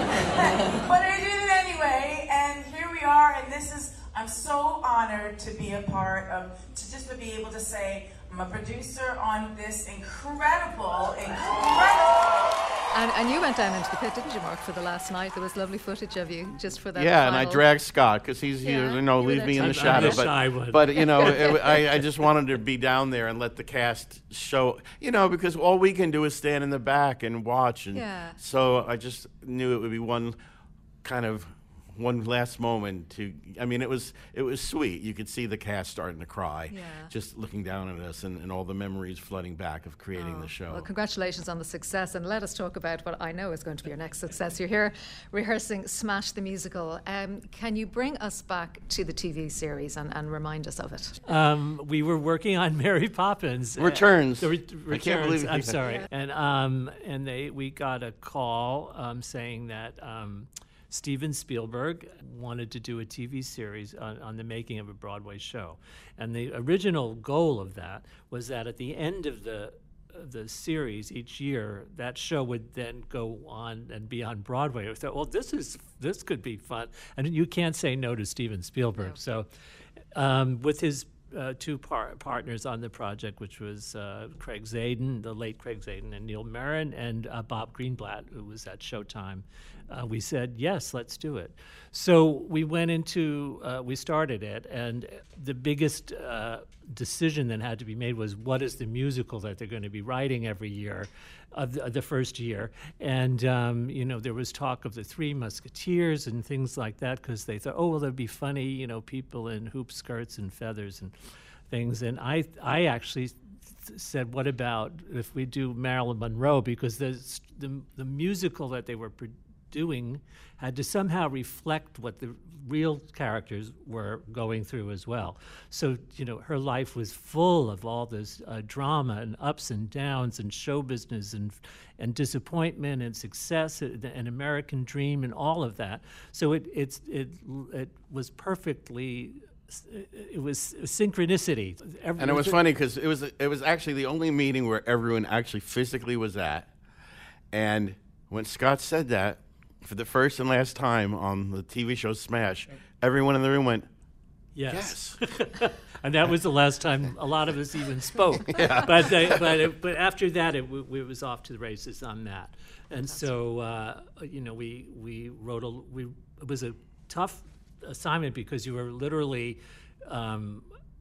But I did it anyway, and here we are, and this is, I'm so honored to be a part of, to just to be able to say, I'm a producer on this incredible, incredible... And, and you went down into the pit, didn't you, Mark, for the last night? There was lovely footage of you just for that. Yeah, final... and I dragged Scott because he's, Yeah, he, you know, you were leave there me in too. the shadow. I'm the shy one. But, but you know, it, I, I just wanted to be down there and let the cast show, you know, because all we can do is stand in the back and watch. And Yeah. so I just knew it would be one kind of one last moment to, I mean, it was it was sweet. You could see the cast starting to cry, Yeah. just looking down at us and, and all the memories flooding back of creating Oh, the show. Well, congratulations on the success, and let us talk about what I know is going to be your next success. You're here rehearsing Smash the Musical. Um, can you bring us back to the T V series and, and remind us of it? Um, we were working on Mary Poppins. uh, Returns. the re- I returns. can't believe it. I'm sorry. Yeah. And um, and they we got a call um, saying that um, Steven Spielberg wanted to do a T V series on, on the making of a Broadway show, and the original goal of that was that at the end of the of the series each year, that show would then go on and be on Broadway. I thought, well, this is this could be fun, and you can't say no to Steven Spielberg. No. So, um, with his uh, two par- partners on the project, which was uh, Craig Zadan, the late Craig Zadan, and Neil Marin, and uh, Bob Greenblatt, who was at Showtime, uh, we said, yes, let's do it. So we went into, uh, we started it, and the biggest uh, decision that had to be made was, what is the musical that they're going to be writing every year of the, of the first year? And, um, you know, there was talk of the Three Musketeers and things like that, because they thought, oh, well, that'd be funny, you know, people in hoop skirts and feathers and things. And I, I actually th- said, what about if we do Marilyn Monroe? Because the, the, the musical that they were producing doing had to somehow reflect what the real characters were going through as well. So, you know, her life was full of all this uh, drama and ups and downs and show business and and disappointment and success and an American dream and all of that. So it it's it it was perfectly. It was synchronicity. Every, And it was funny because it was it was actually the only meeting where everyone actually physically was at. And when Scott said that, for the first and last time on the T V show Smash, everyone in the room went, Yes. yes. And that was the last time a lot of us even spoke. Yeah. But they, but it, but after that, it, w- it was off to the races on that. And so uh, you know, we we wrote a we it was a tough assignment because you were literally um,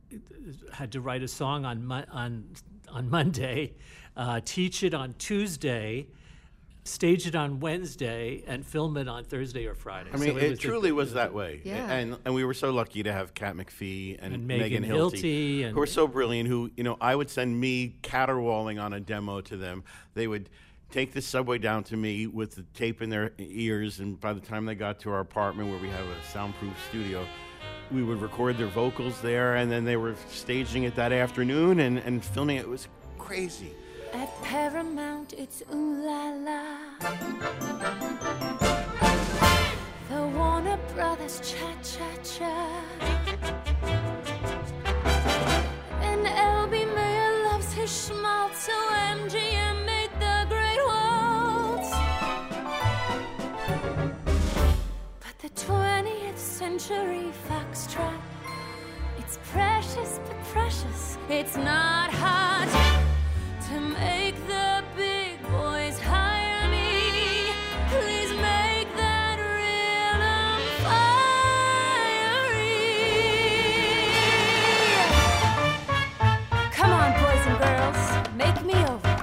had to write a song on Mo- on on Monday, uh, teach it on Tuesday, stage it on Wednesday, and film it on Thursday or Friday. I mean, So it, was a- truly was that way. Yeah. And and we were so lucky to have Kat McPhee and, And Megan Megan Hilty, Hilty and- who were so brilliant, who, you know, I would send me caterwauling on a demo to them. They would take the subway down to me with the tape in their ears, and by the time they got to our apartment where we have a soundproof studio, we would record their vocals there, and then they were staging it that afternoon and, and filming it. It was crazy. At Paramount, it's ooh la la. The Warner Brothers cha cha cha. And L B Mayer loves his schmaltz, so M G M made the great waltz. But the twentieth century foxtrot, it's precious but precious, it's not hot to make the big boys hire me. Please make that rhythm fiery. Come on, boys and girls, make me over.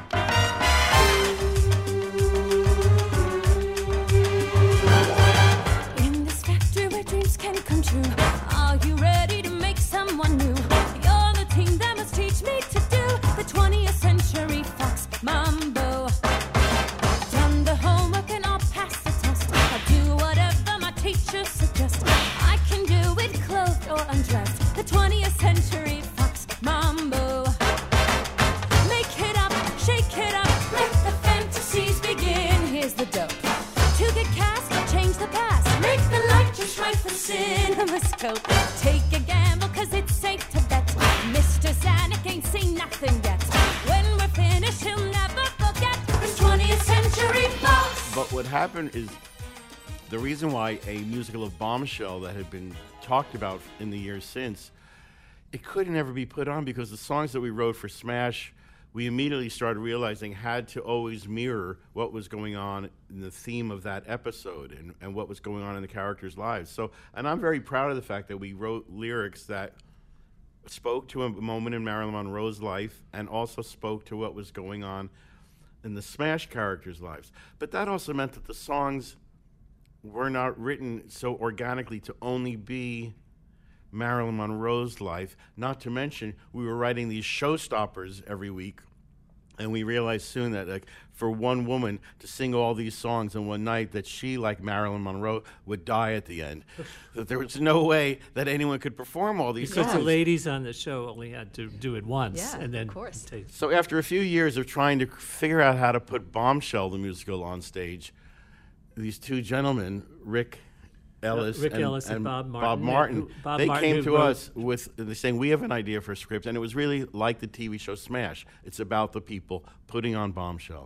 In this factory where dreams can come true, are you ready to make someone new? You're the team that must teach me to do the twentieth century fox mambo. Done the homework and I'll pass the test. I'll do CinemaScope. Take a gamble, cause it's safe to bet. Mister Zanuck ain't seen nothing yet. When we're finished, he'll never forget. It's twentieth Century Fox. But what happened is the reason why a musical of Bombshell that had been talked about in the years since, it could never be put on because the songs that we wrote for Smash, we immediately started realizing had to always mirror what was going on in the theme of that episode and, and what was going on in the characters' lives. So, and I'm very proud of the fact that we wrote lyrics that spoke to a moment in Marilyn Monroe's life and also spoke to what was going on in the Smash characters' lives. But that also meant that the songs were not written so organically to only be Marilyn Monroe's life, not to mention we were writing these showstoppers every week, and we realized soon that like for one woman to sing all these songs in one night, that she, like Marilyn Monroe, would die at the end. That there was no way that anyone could perform all these because songs. the ladies on the show only had to do it once. Yeah, and then of course. Take So after a few years of trying to figure out how to put Bombshell, the musical, on stage, these two gentlemen, Rick Ellis, Rick and, Ellis and and Bob Martin, Bob yeah, Martin, who- Bob they Martin came who to wrote- us with they're saying we have an idea for a script, and it was really like the T V show Smash. It's about the people putting on Bombshell.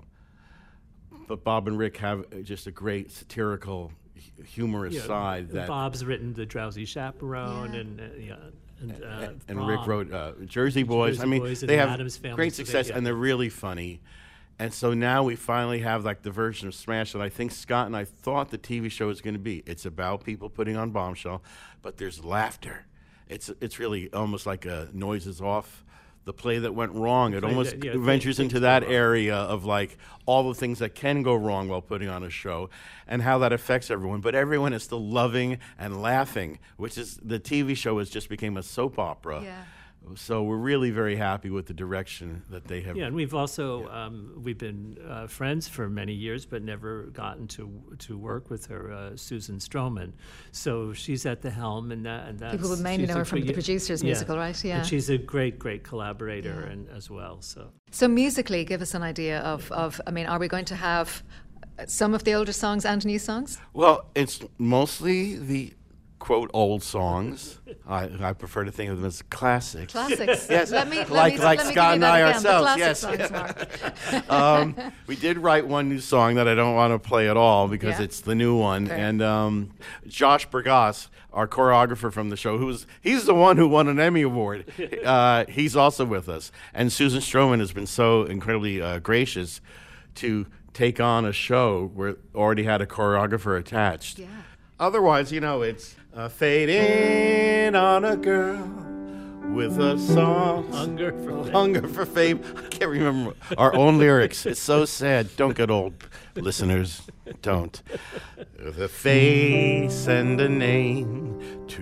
But Bob and Rick have just a great satirical, hu- humorous Yeah, side that Bob's written The Drowsy Chaperone, Yeah. and uh, yeah, and, uh, and Rick Prom. wrote uh, Jersey Boys. Jersey I mean, Boys and they the have Addams Family, great so they- success, yeah. and they're really funny. And so now we finally have like the version of Smash that I think Scott and I thought the T V show was going to be. It's about people putting on Bombshell, but there's laughter. It's it's really almost like a Noises Off, the play that went wrong. It Play almost that- yeah, ventures things into go that wrong. area of like all the things that can go wrong while putting on a show and how that affects everyone. But everyone is still loving and laughing, which is the T V show has just became a soap opera. Yeah. So we're really very happy with the direction that they have. Yeah, and we've also um, we've been uh, friends for many years, but never gotten to to work with her, uh, Susan Stroman. So she's at the helm, and that and that's People would mainly she's know a her from great- the Producers yeah. musical, right? Yeah. And she's a great, great collaborator, Yeah. and as well. So So musically, give us an idea of, of, I mean, are we going to have some of the older songs and new songs? Well, it's mostly the quote old songs. I, I prefer to think of them as classics. Classics. Yes, Let me, let like me, like let me Scott give you and that I again. ourselves. The classic Yes. songs, Mark. um, we did write one new song that I don't want to play at all because Yeah. it's the new one. Fair. And um, Josh Bergas, our choreographer from the show, who's he's the one who won an Emmy Award. Uh, he's also with us. And Susan Stroman has been so incredibly uh, gracious to take on a show where it already had a choreographer attached. Yeah. Otherwise, you know, it's uh, fade in on a girl with a song. Hunger for Fame. Hunger for fame. I can't remember our own lyrics. It's so sad. Don't get old, listeners. Don't. With a face and a name to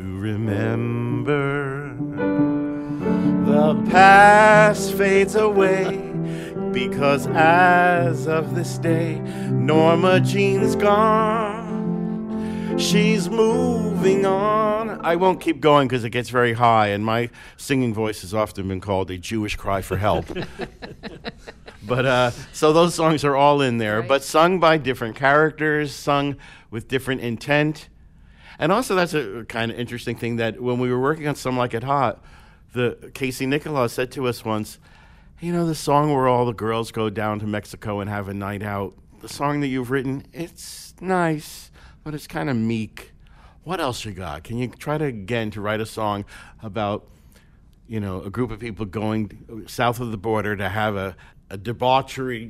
remember. The past fades away because as of this day, Norma Jean's gone. She's moving on. I won't keep going because it gets very high, and my singing voice has often been called a Jewish cry for help. But uh, so those songs are all in there, Right. but sung by different characters, sung with different intent. And also that's a kind of interesting thing that when we were working on Some Like It Hot, the Casey Nicholaw said to us once, you know, the song where all the girls go down to Mexico and have a night out, the song that you've written, it's nice, but it's kind of meek. What else you got? Can you try to, again, to write a song about, you know, a group of people going south of the border to have a, a debauchery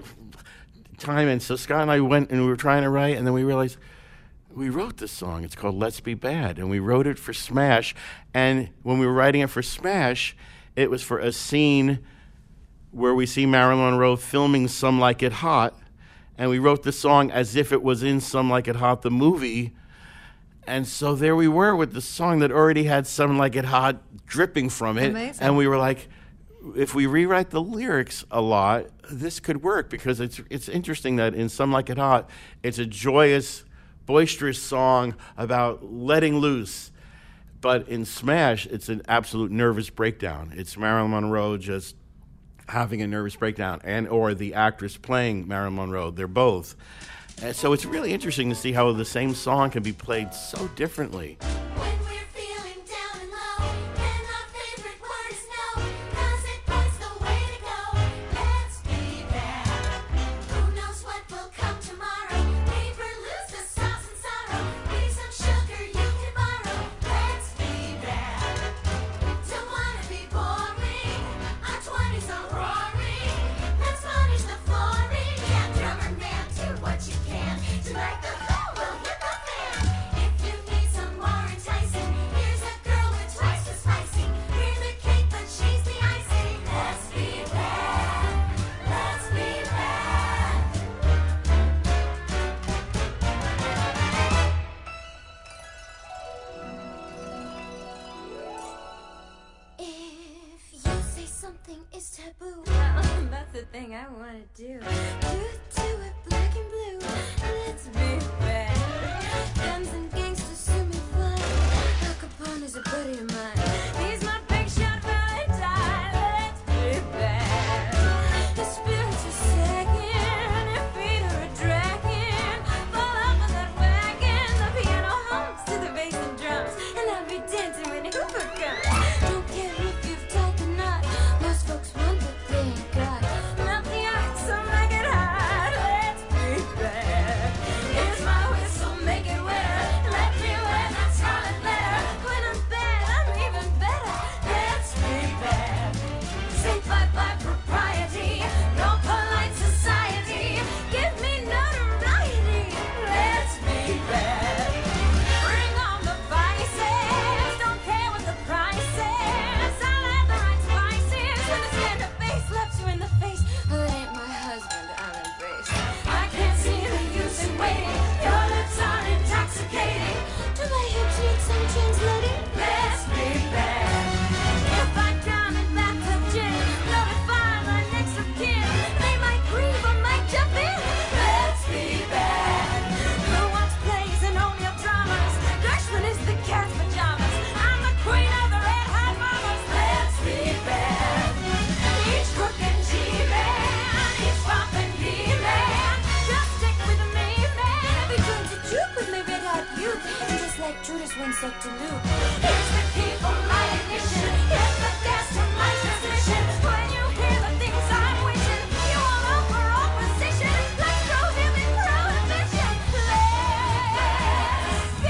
time? And so Scott and I went and we were trying to write, and then we realized we wrote this song. It's called Let's Be Bad, and we wrote it for Smash. And when we were writing it for Smash, it was for a scene where we see Marilyn Monroe filming Some Like It Hot, and we wrote the song as if it was in Some Like It Hot, the movie. And so there we were with the song that already had Some Like It Hot dripping from it. Amazing. And we were like, if we rewrite the lyrics a lot, this could work, because it's it's interesting that in Some Like It Hot, it's a joyous, boisterous song about letting loose. But in Smash, it's an absolute nervous breakdown. It's Marilyn Monroe just having a nervous breakdown, and or the actress playing Marilyn Monroe. They're both. And so it's really interesting to see how the same song can be played so differently. Something is taboo. Well, that's the thing I wanna do. Do do it black and blue. Let's be bad. Guns and gangsters see me fly. Al Capone is a buddy of mine. He's my big shot Valentine. Let's be bad. The spirits are sagging, your feet are a dragging. Fall off of that wagon. The piano hums to the bass and drums, and I'll be dancing when Hooper comes. Don't care if you've tied the knot. Most folks want what they ain't got. Melt the ice, so make it hot. Let's be bad. Here's my whistle, make it wetter. Let me wear that scarlet letter. When I'm bad, I'm even better. Let's be bad. Say bye-bye propriety. No polite society. Give me notoriety. Let's be bad. Bring on the vices. Don't care what the price is. I'll add the right spices. When the stand-up bass slaps you in the face. Well, it ain't my husband, I'm embraced. I can't see the use in waiting. Your lips are intoxicating. Do my hips need some translating? Let's be bad. If I drown in bathtub gin, notify my next of kin. They might grieve or might jump in. Let's be bad. Who wants plays and O'Neill dramas? Gershwin is the cat's pajamas. I'm the queen of the red hot mamas. Let's be bad. Each crook and G-man, each bump and D-man. Just stick with me, man. Every tune's a juke with my red hot youth. And just like Judas went stuck to Luke. Here's the key for my ignition. Here's the gas to my transmission. When you hear the things I'm wishing, you all over opposition. Let's prohibit prohibition. Let's be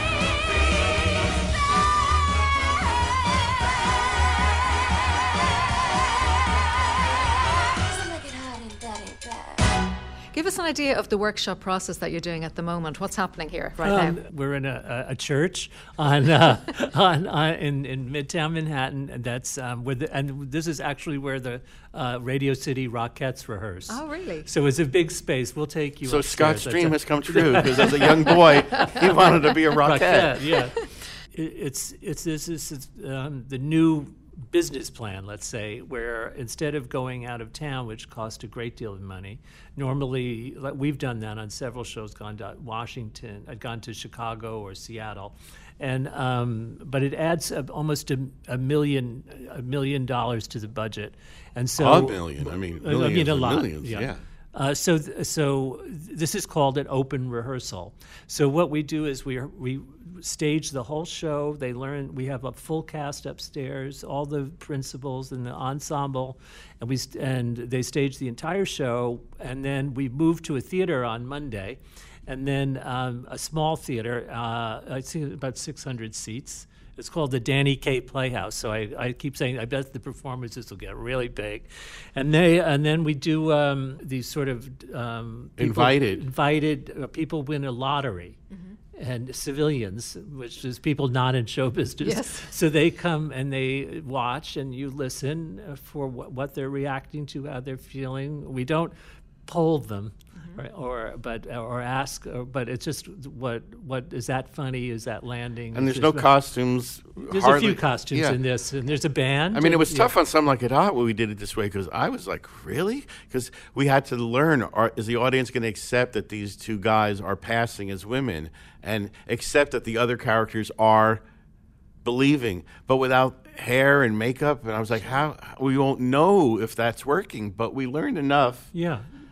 bad. So make it hot and that ain't bad. Give us an idea of the workshop process that you're doing at the moment. What's happening here right Um, now? We're in a, a a church on, uh, on, on in, in Midtown Manhattan, and that's um, where the, and this is actually where the uh, Radio City Rockettes rehearse. Oh, really? So it's a big space. We'll take you. So upstairs. Scott's That's dream a- has come true, because as a young boy, he wanted to be a rockette. yeah. It, it's it's this is um, the new business plan, let's say, where instead of going out of town, which cost a great deal of money, normally, like we've done that on several shows, gone to Washington, I'd gone to Chicago or Seattle, and um, but it adds a, almost a, a million a million dollars to the budget, and so A million, I mean, I mean millions a and lot, millions, yeah. Uh, so, th- so this is called an open rehearsal. So what we do is we we stage the whole show. They learn. We have a full cast upstairs, all the principals and the ensemble, and we st- and they stage the entire show. And then we move to a theater on Monday, and then um, a small theater. Uh, I think about six hundred seats. It's called the Danny Kaye Playhouse. So I, I keep saying I bet the performances will get really big, and they and then we do um, these sort of um, people, Invited. invited uh, people win a lottery, and civilians, which is people not in show business. Yes. So they come and they watch, and you listen uh, for what, what they're reacting to, how they're feeling. We don't poll them. Or, or but or ask, or, but it's just what what is that funny? Is that landing? And Is there's no this- costumes. There's hardly, a few costumes yeah. in this, and there's a band. I mean, it and- was yeah. tough on Some Like It Hot when we did it this way, because I was like, really? Because we had to learn, are, is the audience going to accept that these two guys are passing as women, and accept that the other characters are believing, but without hair and makeup? And I was like, how? We won't know if that's working, but we learned enough. Yeah.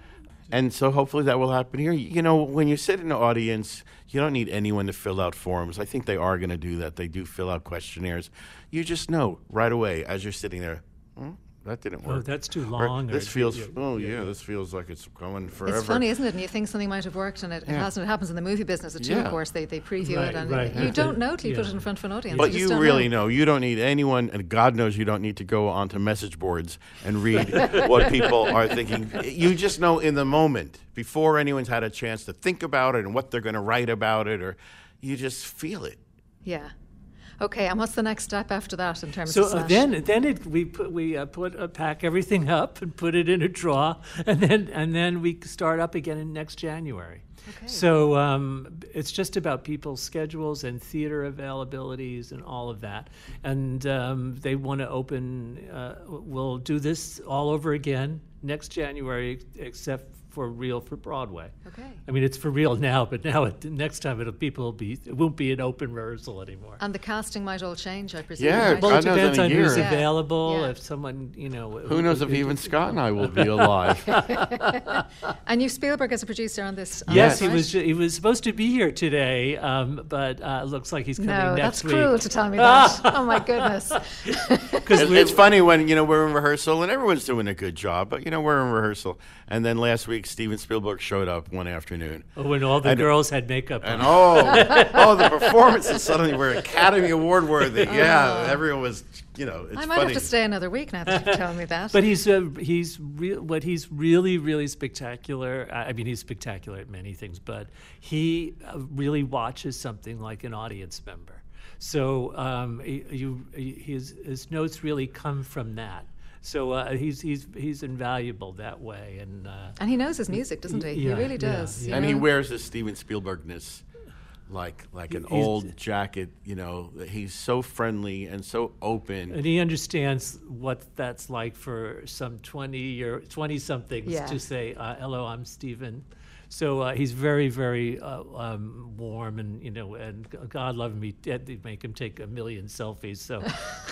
And so hopefully that will happen here. You know, when you sit in the audience, you don't need anyone to fill out forms. I think they are going to do that. They do fill out questionnaires. You just know right away as you're sitting there, hmm, that didn't work. Oh, that's too Or long. or this feels, yeah, oh, yeah, yeah. this feels like it's going forever. It's funny, isn't it? And you think something might have worked, and it, it Yeah. hasn't. It happens in the movie business too. Yeah. Of course, they, they preview Right, it, and right. you don't know till you put Yeah. it in front of an audience. But just you don't really know. know. You don't need anyone, and God knows you don't need to go onto message boards and read what people are thinking. You just know in the moment, before anyone's had a chance to think about it and what they're going to write about it, or you just feel it. Yeah. Okay, and what's the next step after that in terms So of uh, Smash? then, then it, we put we uh, put uh, pack everything up and put it in a drawer, and then and then we start up again in next January. Okay. So um, it's just about people's schedules and theater availabilities and all of that. And um, they want to open. Uh, we'll do this all over again next January, except for real for Broadway. Okay. I mean, it's for real now, but now it, next time it'll people will be it won't be an open rehearsal anymore. And the casting might all change, I presume. Yeah, right? Well, it God knows depends in a on who's year. Yeah. available. Yeah. If someone, you know, Who knows if even Scott and I will be alive. And you Spielberg as a producer on this. on Yes, this, he right? was. ju- He was supposed to be here today, um, but uh, looks like he's coming No, next that's week. cruel to tell me that. Oh my goodness. Because It's, it's funny when, you know, we're in rehearsal and everyone's doing a good job, but, you know, we're in rehearsal. And then last week, Steven Spielberg showed up one afternoon. when all the And- girls had makeup And on. oh, oh, the performances suddenly were Academy Award worthy. Yeah, everyone was, you know, it's I might funny. have to stay another week now that you've told me that. But he's uh, he's re- what he's really really spectacular. I I mean, he's spectacular at many things, but he uh, really watches something like an audience member. So um, he, you, he, his his notes really come from that. So uh, he's he's he's invaluable that way, and uh, And he knows his music, doesn't he? Yeah, he really yeah, does. yeah. you And he know? wears his Steven Spielbergness like like an He's- old jacket, you know. He's so friendly and so open. and he understands what that's like for some twenty or twenty somethings Yeah. to say, uh, "Hello, I'm Stephen." So uh, he's very, very uh, um, warm, and you know, and g- God love him, he did make him take a million selfies. So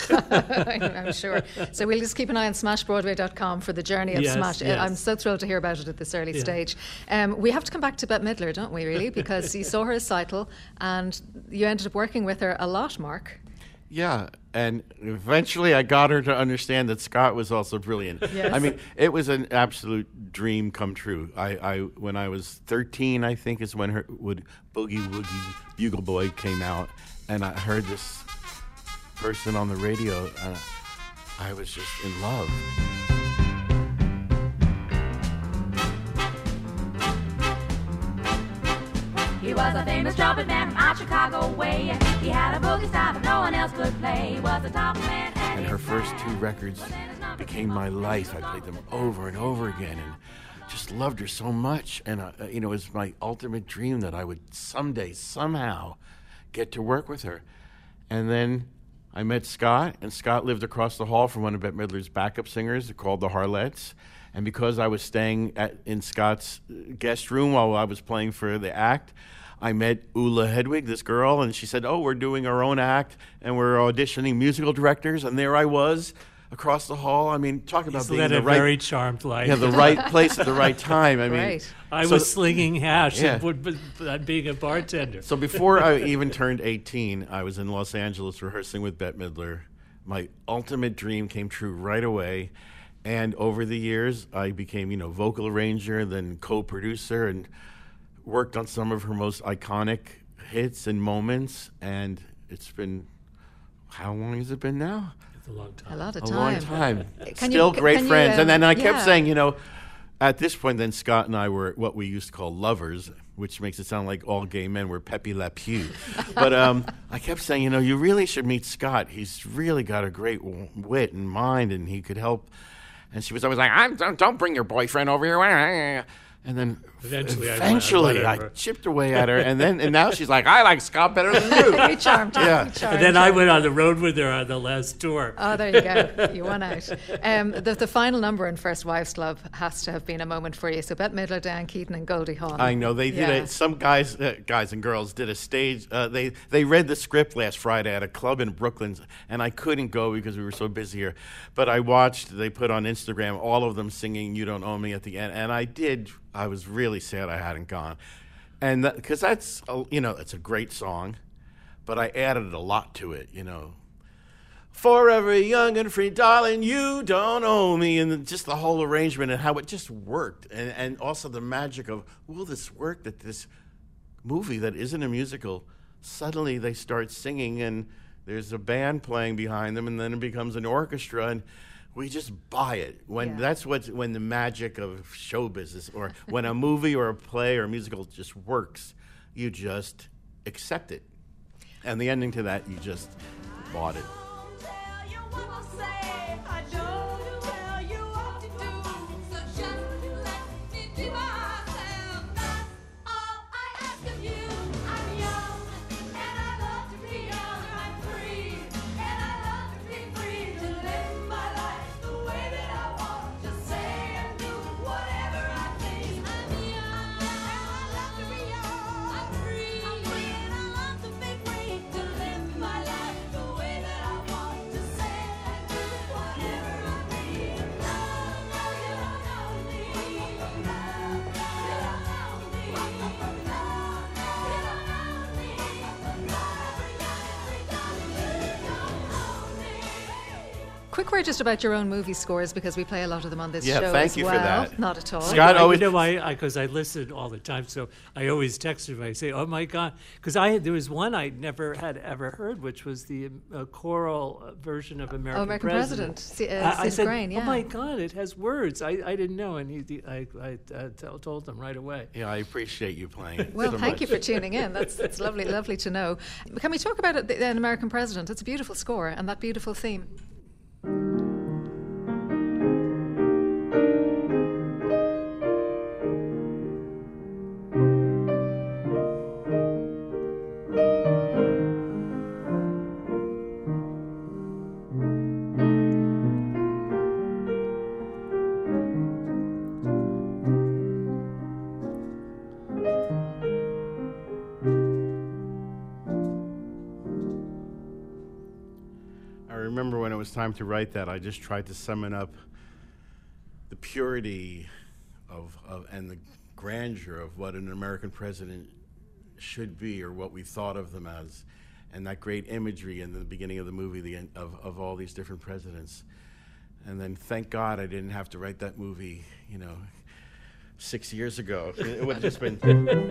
I'm sure. So we'll just keep an eye on smash broadway dot com for the journey of Yes, Smash. yes. I'm so thrilled to hear about it at this early Yeah. stage. Um, we have to come back to Bette Midler, don't we, really? Because you saw her recital and you ended up working with her a lot, Mark. Yeah, and eventually I got her to understand that Scott was also brilliant. Yes. I mean, it was an absolute dream come true. I, I when I was thirteen, I think is when her would Boogie Woogie Bugle Boy came out, and I heard this person on the radio, and I was just in love. He was a famous trumpet man from out Chicago way. He had a boogie style that no one else could play. He was a top man. And her first two records became my life. I played them over and over again, and just loved her so much. And uh, you know, it was my ultimate dream that I would someday, somehow, get to work with her. And then I met Scott, and Scott lived across the hall from one of Bette Midler's backup singers called the Harlettes. And because I was staying at, in Scott's guest room while I was playing for the act, I met Ula Hedwig, this girl, and she said, oh, we're doing our own act, and we're auditioning musical directors. And there I was across the hall. I mean, talk about he's being led in a the right, very charmed life. yeah, the right place at the right time. I mean, Right. I so- was slinging hash Yeah. and would, but, but being a bartender. So before I even turned eighteen, I was in Los Angeles rehearsing with Bette Midler. My ultimate dream came true right away. And over the years, I became, you know, vocal arranger, then co-producer, and worked on some of her most iconic hits and moments. And it's been, how long has it been now? It's a long time. A lot of A time. long time. Can you- Still can great you, friends. um, and then I kept yeah. saying, you know, at this point, then Scott and I were what we used to call lovers, which makes it sound like all gay men were Pepe Le Pew. But um, I kept saying, you know, you really should meet Scott. He's really got a great w- wit and mind, and he could help. And she was always like, I, don't, don't bring your boyfriend over here. And then Eventually I went, eventually I, whatever. chipped away at her. And then and now she's like, I like Scott better than you. You charmed her. Yeah. You charmed And then I her. went on the road with her on the last tour. Oh, there you go. You won out. Um, the, the final number in First Wives Club has to have been a moment for you. So Bette Midler, Diane Keaton, and Goldie Hawn. I know they did Yeah. it. Some guys, uh, guys and girls, did a stage. Uh, they they read the script last Friday at a club in Brooklyn, and I couldn't go because we were so busy here. But I watched. They put on Instagram all of them singing "You Don't Own Me" at the end, and I did I was really sad I hadn't gone. And because that, that's, a, you know, it's a great song, but I added a lot to it, you know. Forever young and free, darling, you don't own me. And just the whole arrangement and how it just worked. And, and also the magic of, will this work, that this movie that isn't a musical, suddenly they start singing and there's a band playing behind them and then it becomes an orchestra and we just buy it. When yeah. That's what's, when the magic of show business, or when a movie or a play or a musical just works, you just accept it. And the ending to that, you just bought it. Quick word just about your own movie scores, because we play a lot of them on this yeah, show thank as you well. for that. Not at all. Scott I, always... You know, I because I, I listen all the time, so I always text him. I say, oh, my God. Because I there was one I never had ever heard, which was the uh, choral version of American, oh, American President. President. C- uh, I, I said, Grain, yeah. oh, my God, it has words. I, I didn't know, and he, the, I, I uh, t- told them right away. Yeah, I appreciate you playing it Well, so thank much. you for tuning in. That's, that's lovely, lovely to know. Can we talk about it, the, an American President? It's a beautiful score and that beautiful theme. I remember when it was time to write that, I just tried to summon up the purity of, of and the grandeur of what an American president should be, or what we thought of them as, and that great imagery in the beginning of the movie the, of, of all these different presidents. And then thank God I didn't have to write that movie, you know, six years ago. It would have just been,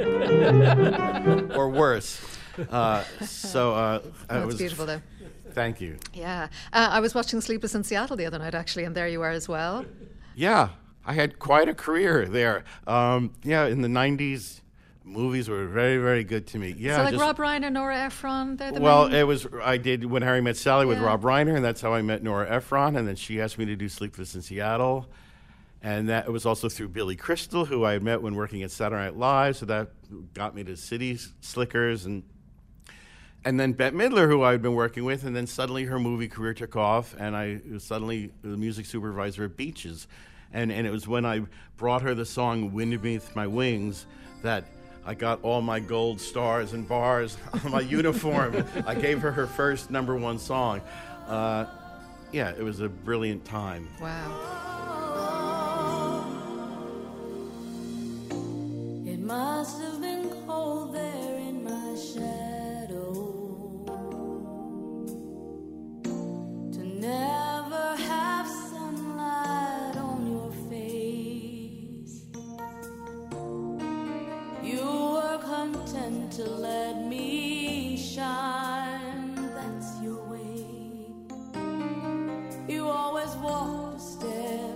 or worse. Uh, so uh, That's it was beautiful, though. Thank you. Yeah. Uh, I was watching Sleepless in Seattle the other night, actually, and there you are as well. Yeah, I had quite a career there. Um, yeah, in the nineties, movies were very, very good to me. Yeah, so like just, Rob Reiner, Nora Ephron, they're the well, main... it was, I did When Harry Met Sally with Yeah. Rob Reiner, and that's how I met Nora Ephron, and then she asked me to do Sleepless in Seattle. And that it was also through Billy Crystal, who I had met when working at Saturday Night Live, so that got me to City Slickers, and and then Bette Midler, who I had been working with, and then suddenly her movie career took off, and I was suddenly the music supervisor at Beaches. And, and it was when I brought her the song Wind Beneath My Wings that I got all my gold stars and bars on my uniform. I gave her her first number one song. Uh, yeah, it was a brilliant time. Wow. It must have been cold there in my shadow to never have sunlight on your face. You were content to let me shine, that's your way. You always walked a step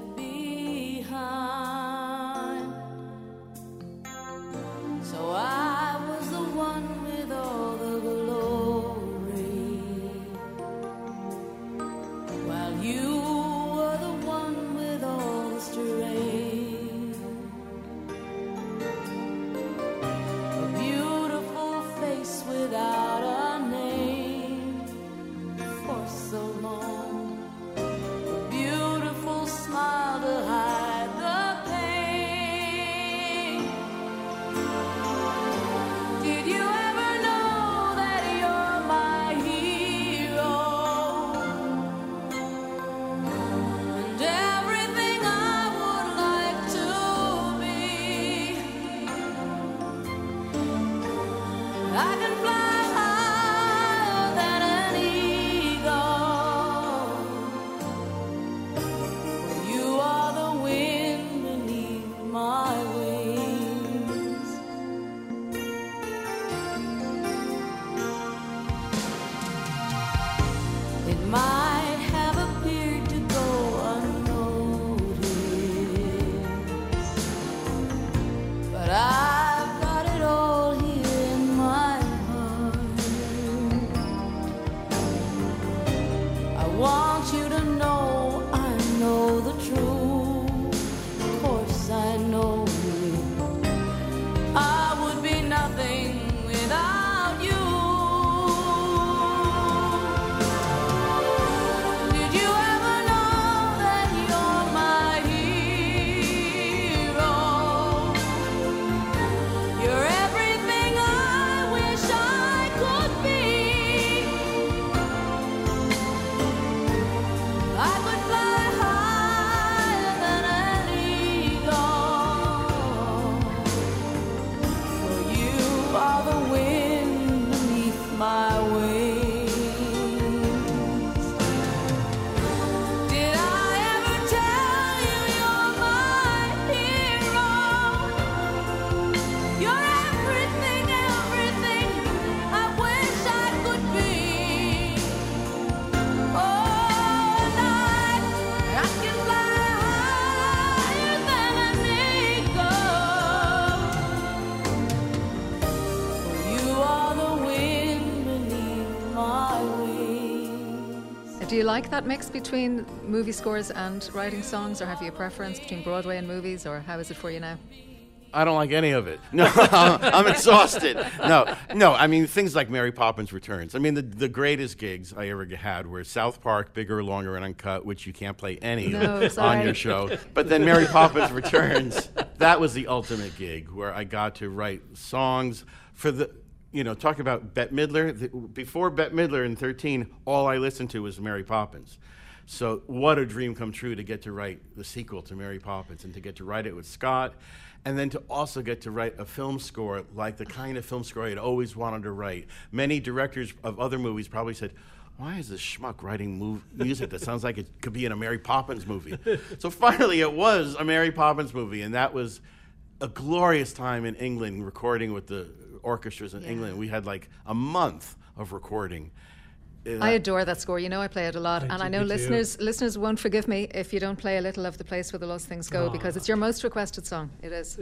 Do you like that mix between movie scores and writing songs, or have you a preference between Broadway and movies, or how is it for you now? I don't like any of it. No, I'm exhausted. No, no. I mean, things like Mary Poppins Returns. I mean, the, the greatest gigs I ever had were South Park, Bigger, Longer, and Uncut, which you can't play any No, of on your show. But then Mary Poppins Returns, that was the ultimate gig where I got to write songs for the, you know, talking about Bette Midler. The, before Bette Midler in thirteen, all I listened to was Mary Poppins. So what a dream come true to get to write the sequel to Mary Poppins and to get to write it with Scott. And then to also get to write a film score like the kind of film score I had always wanted to write. Many directors of other movies probably said, why is this schmuck writing move, music that sounds like it could be in a Mary Poppins movie? So finally it was a Mary Poppins movie, and that was a glorious time in England recording with the orchestras in Yeah. England. We had like a month of recording. Uh, I adore that score. You know I play it a lot, I and do, I know me too. listeners listeners won't forgive me if you don't play a little of The Place Where the Lost Things Go, Aw. because it's your most requested song. It is.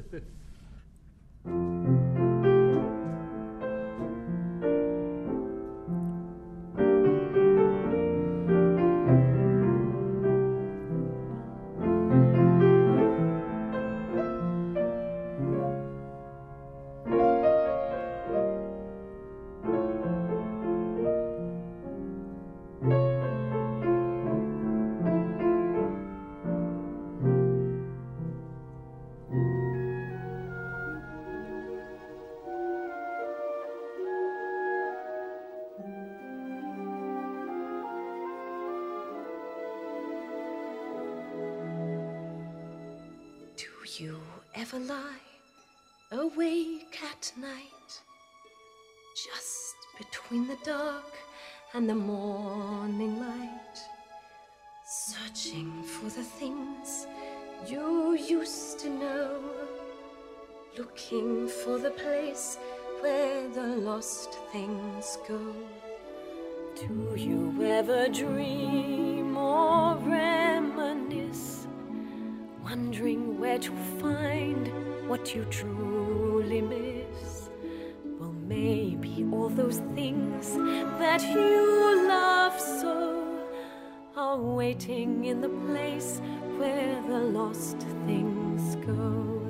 Do you ever lie awake at night, just between the dark and the morning light, searching for the things you used to know, looking for the place where the lost things go? Do you ever dream or reminisce, wondering where to find what you truly miss? Well, maybe all those things that you love so are waiting in the place where the lost things go.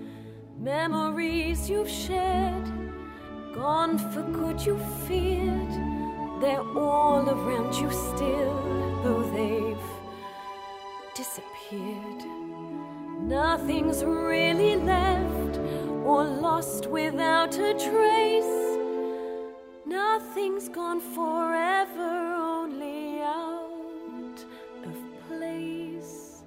Memories you've shared, gone for good you feared, they're all around you still, though they've disappeared. Nothing's really left or lost without a trace. Nothing's gone forever, only out of place.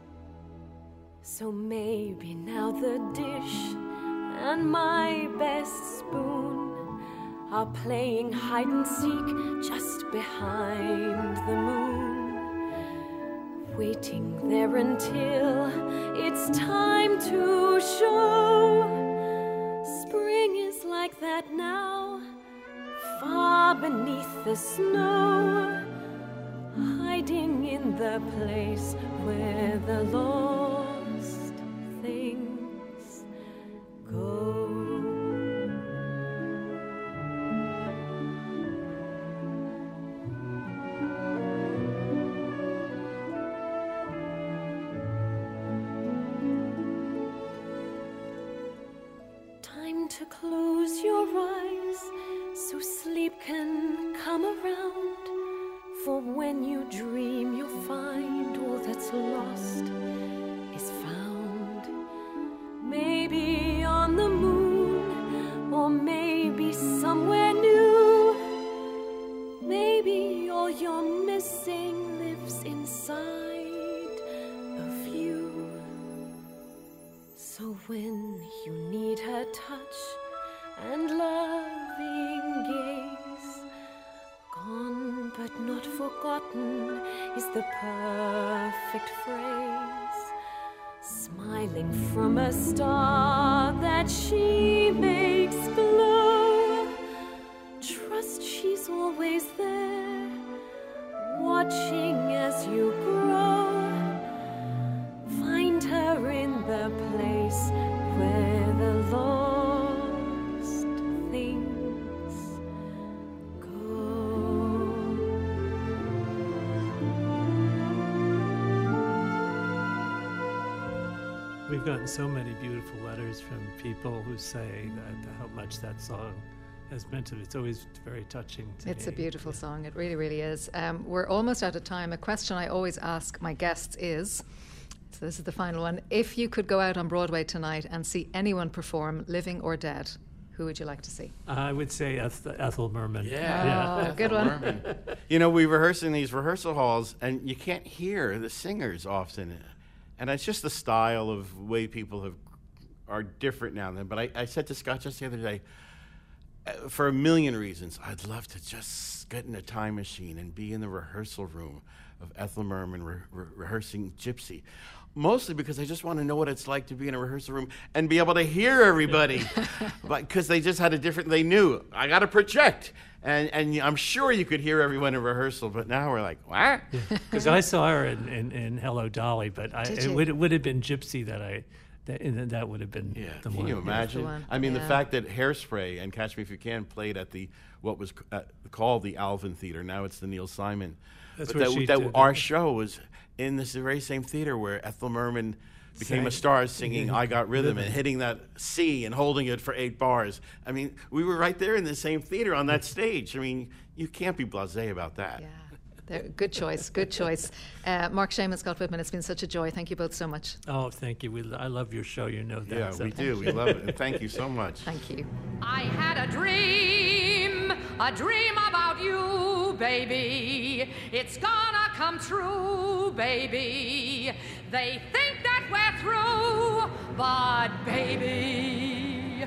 So maybe now the dish and my best spoon are playing hide and seek just behind the moon, waiting there until it's time to show. Spring is like that now, far beneath the snow, hiding in the place where the lost things go. To close your eyes so sleep can come around, for when you dream you'll find all that's lost is found. Maybe on the moon, or maybe somewhere new. Maybe all you're missing lives inside of you. So when you need her touch and loving gaze, gone but not forgotten is the perfect phrase. Smiling from a star that she makes glow, trust she's always there, watching as you grow. Find her in the place where the lost things go. We've gotten so many beautiful letters from people who say that how much that song has meant to them. It's always very touching to It's me. a beautiful song. It really, really is. Um, we're almost out of time. A question I always ask my guests is, so this is the final one, if you could go out on Broadway tonight and see anyone perform, living or dead, who would you like to see? I would say Eth- Ethel Merman. Yeah. Oh, good one. You know, we rehearse in these rehearsal halls, and you can't hear the singers often. And it's just the style of way people have are different now and then. But I, I said to Scott just the other day, uh, for a million reasons, I'd love to just get in a time machine and be in the rehearsal room of Ethel Merman re- re- rehearsing Gypsy. Mostly because I just want to know what it's like to be in a rehearsal room and be able to hear everybody. Because they just had a different, they knew, I got to project. And and I'm sure you could hear everyone in rehearsal, but now we're like, what? Because I saw her in, in, in Hello Dolly, but I, Did it you? would, it would have been Gypsy that I, that, and that would have been Yeah, the can one. you imagine? one. I mean, Yeah. the fact that Hairspray and Catch Me If You Can played at the what was c- uh, called the Alvin Theater. Now it's the Neil Simon. That's but where that, she that did our it. show was in this very same theater where Ethel Merman became Sang- a star singing Yeah. I Got Rhythm, Rhythm. and hitting that C and holding it for eight bars. I mean, we were right there in the same theater on that stage. I mean, you can't be blasé about that. Yeah. There- Good choice, good choice. Uh, Mark Shaman, Scott Whitman, it's been such a joy. Thank you both so much. Oh, thank you. We, I love your show. You know that. Yeah, so we do. We love it. And thank you so much. Thank you. I had a dream, a dream about you, baby. It's gonna come true, baby. They think that we're through, but baby,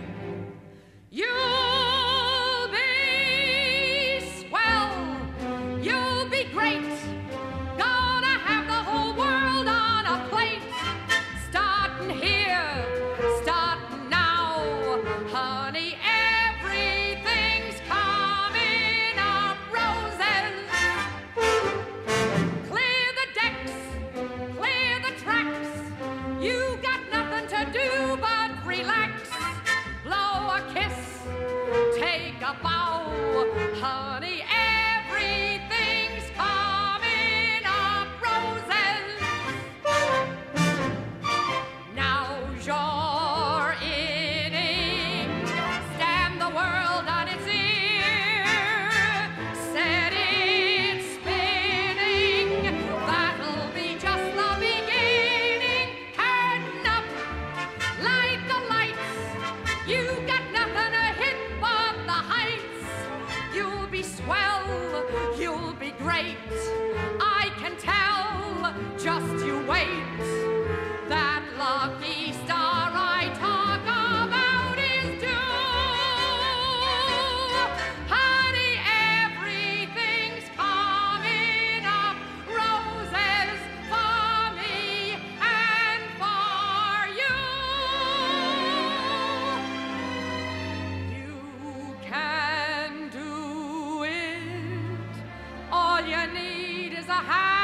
you'll be swell, you'll be great. Gonna have the whole world on a plate. Starting here, starting now, honey, everything's coming up roses. Clear the decks, clear the tracks. You got nothing to do but relax. Blow a kiss, take a bow, honey, everything's coming up roses. Now's your inning, stand the world on its ear, set it spinning, that'll be just the beginning. Curtain up, light the lights, you got nothing to hit but the heights. You'll be swell, you'll be great, I can tell, just you wait. That lucky star I talk about is due. Honey, everything's coming up roses for me and for you. You can do it. All you need is a hand.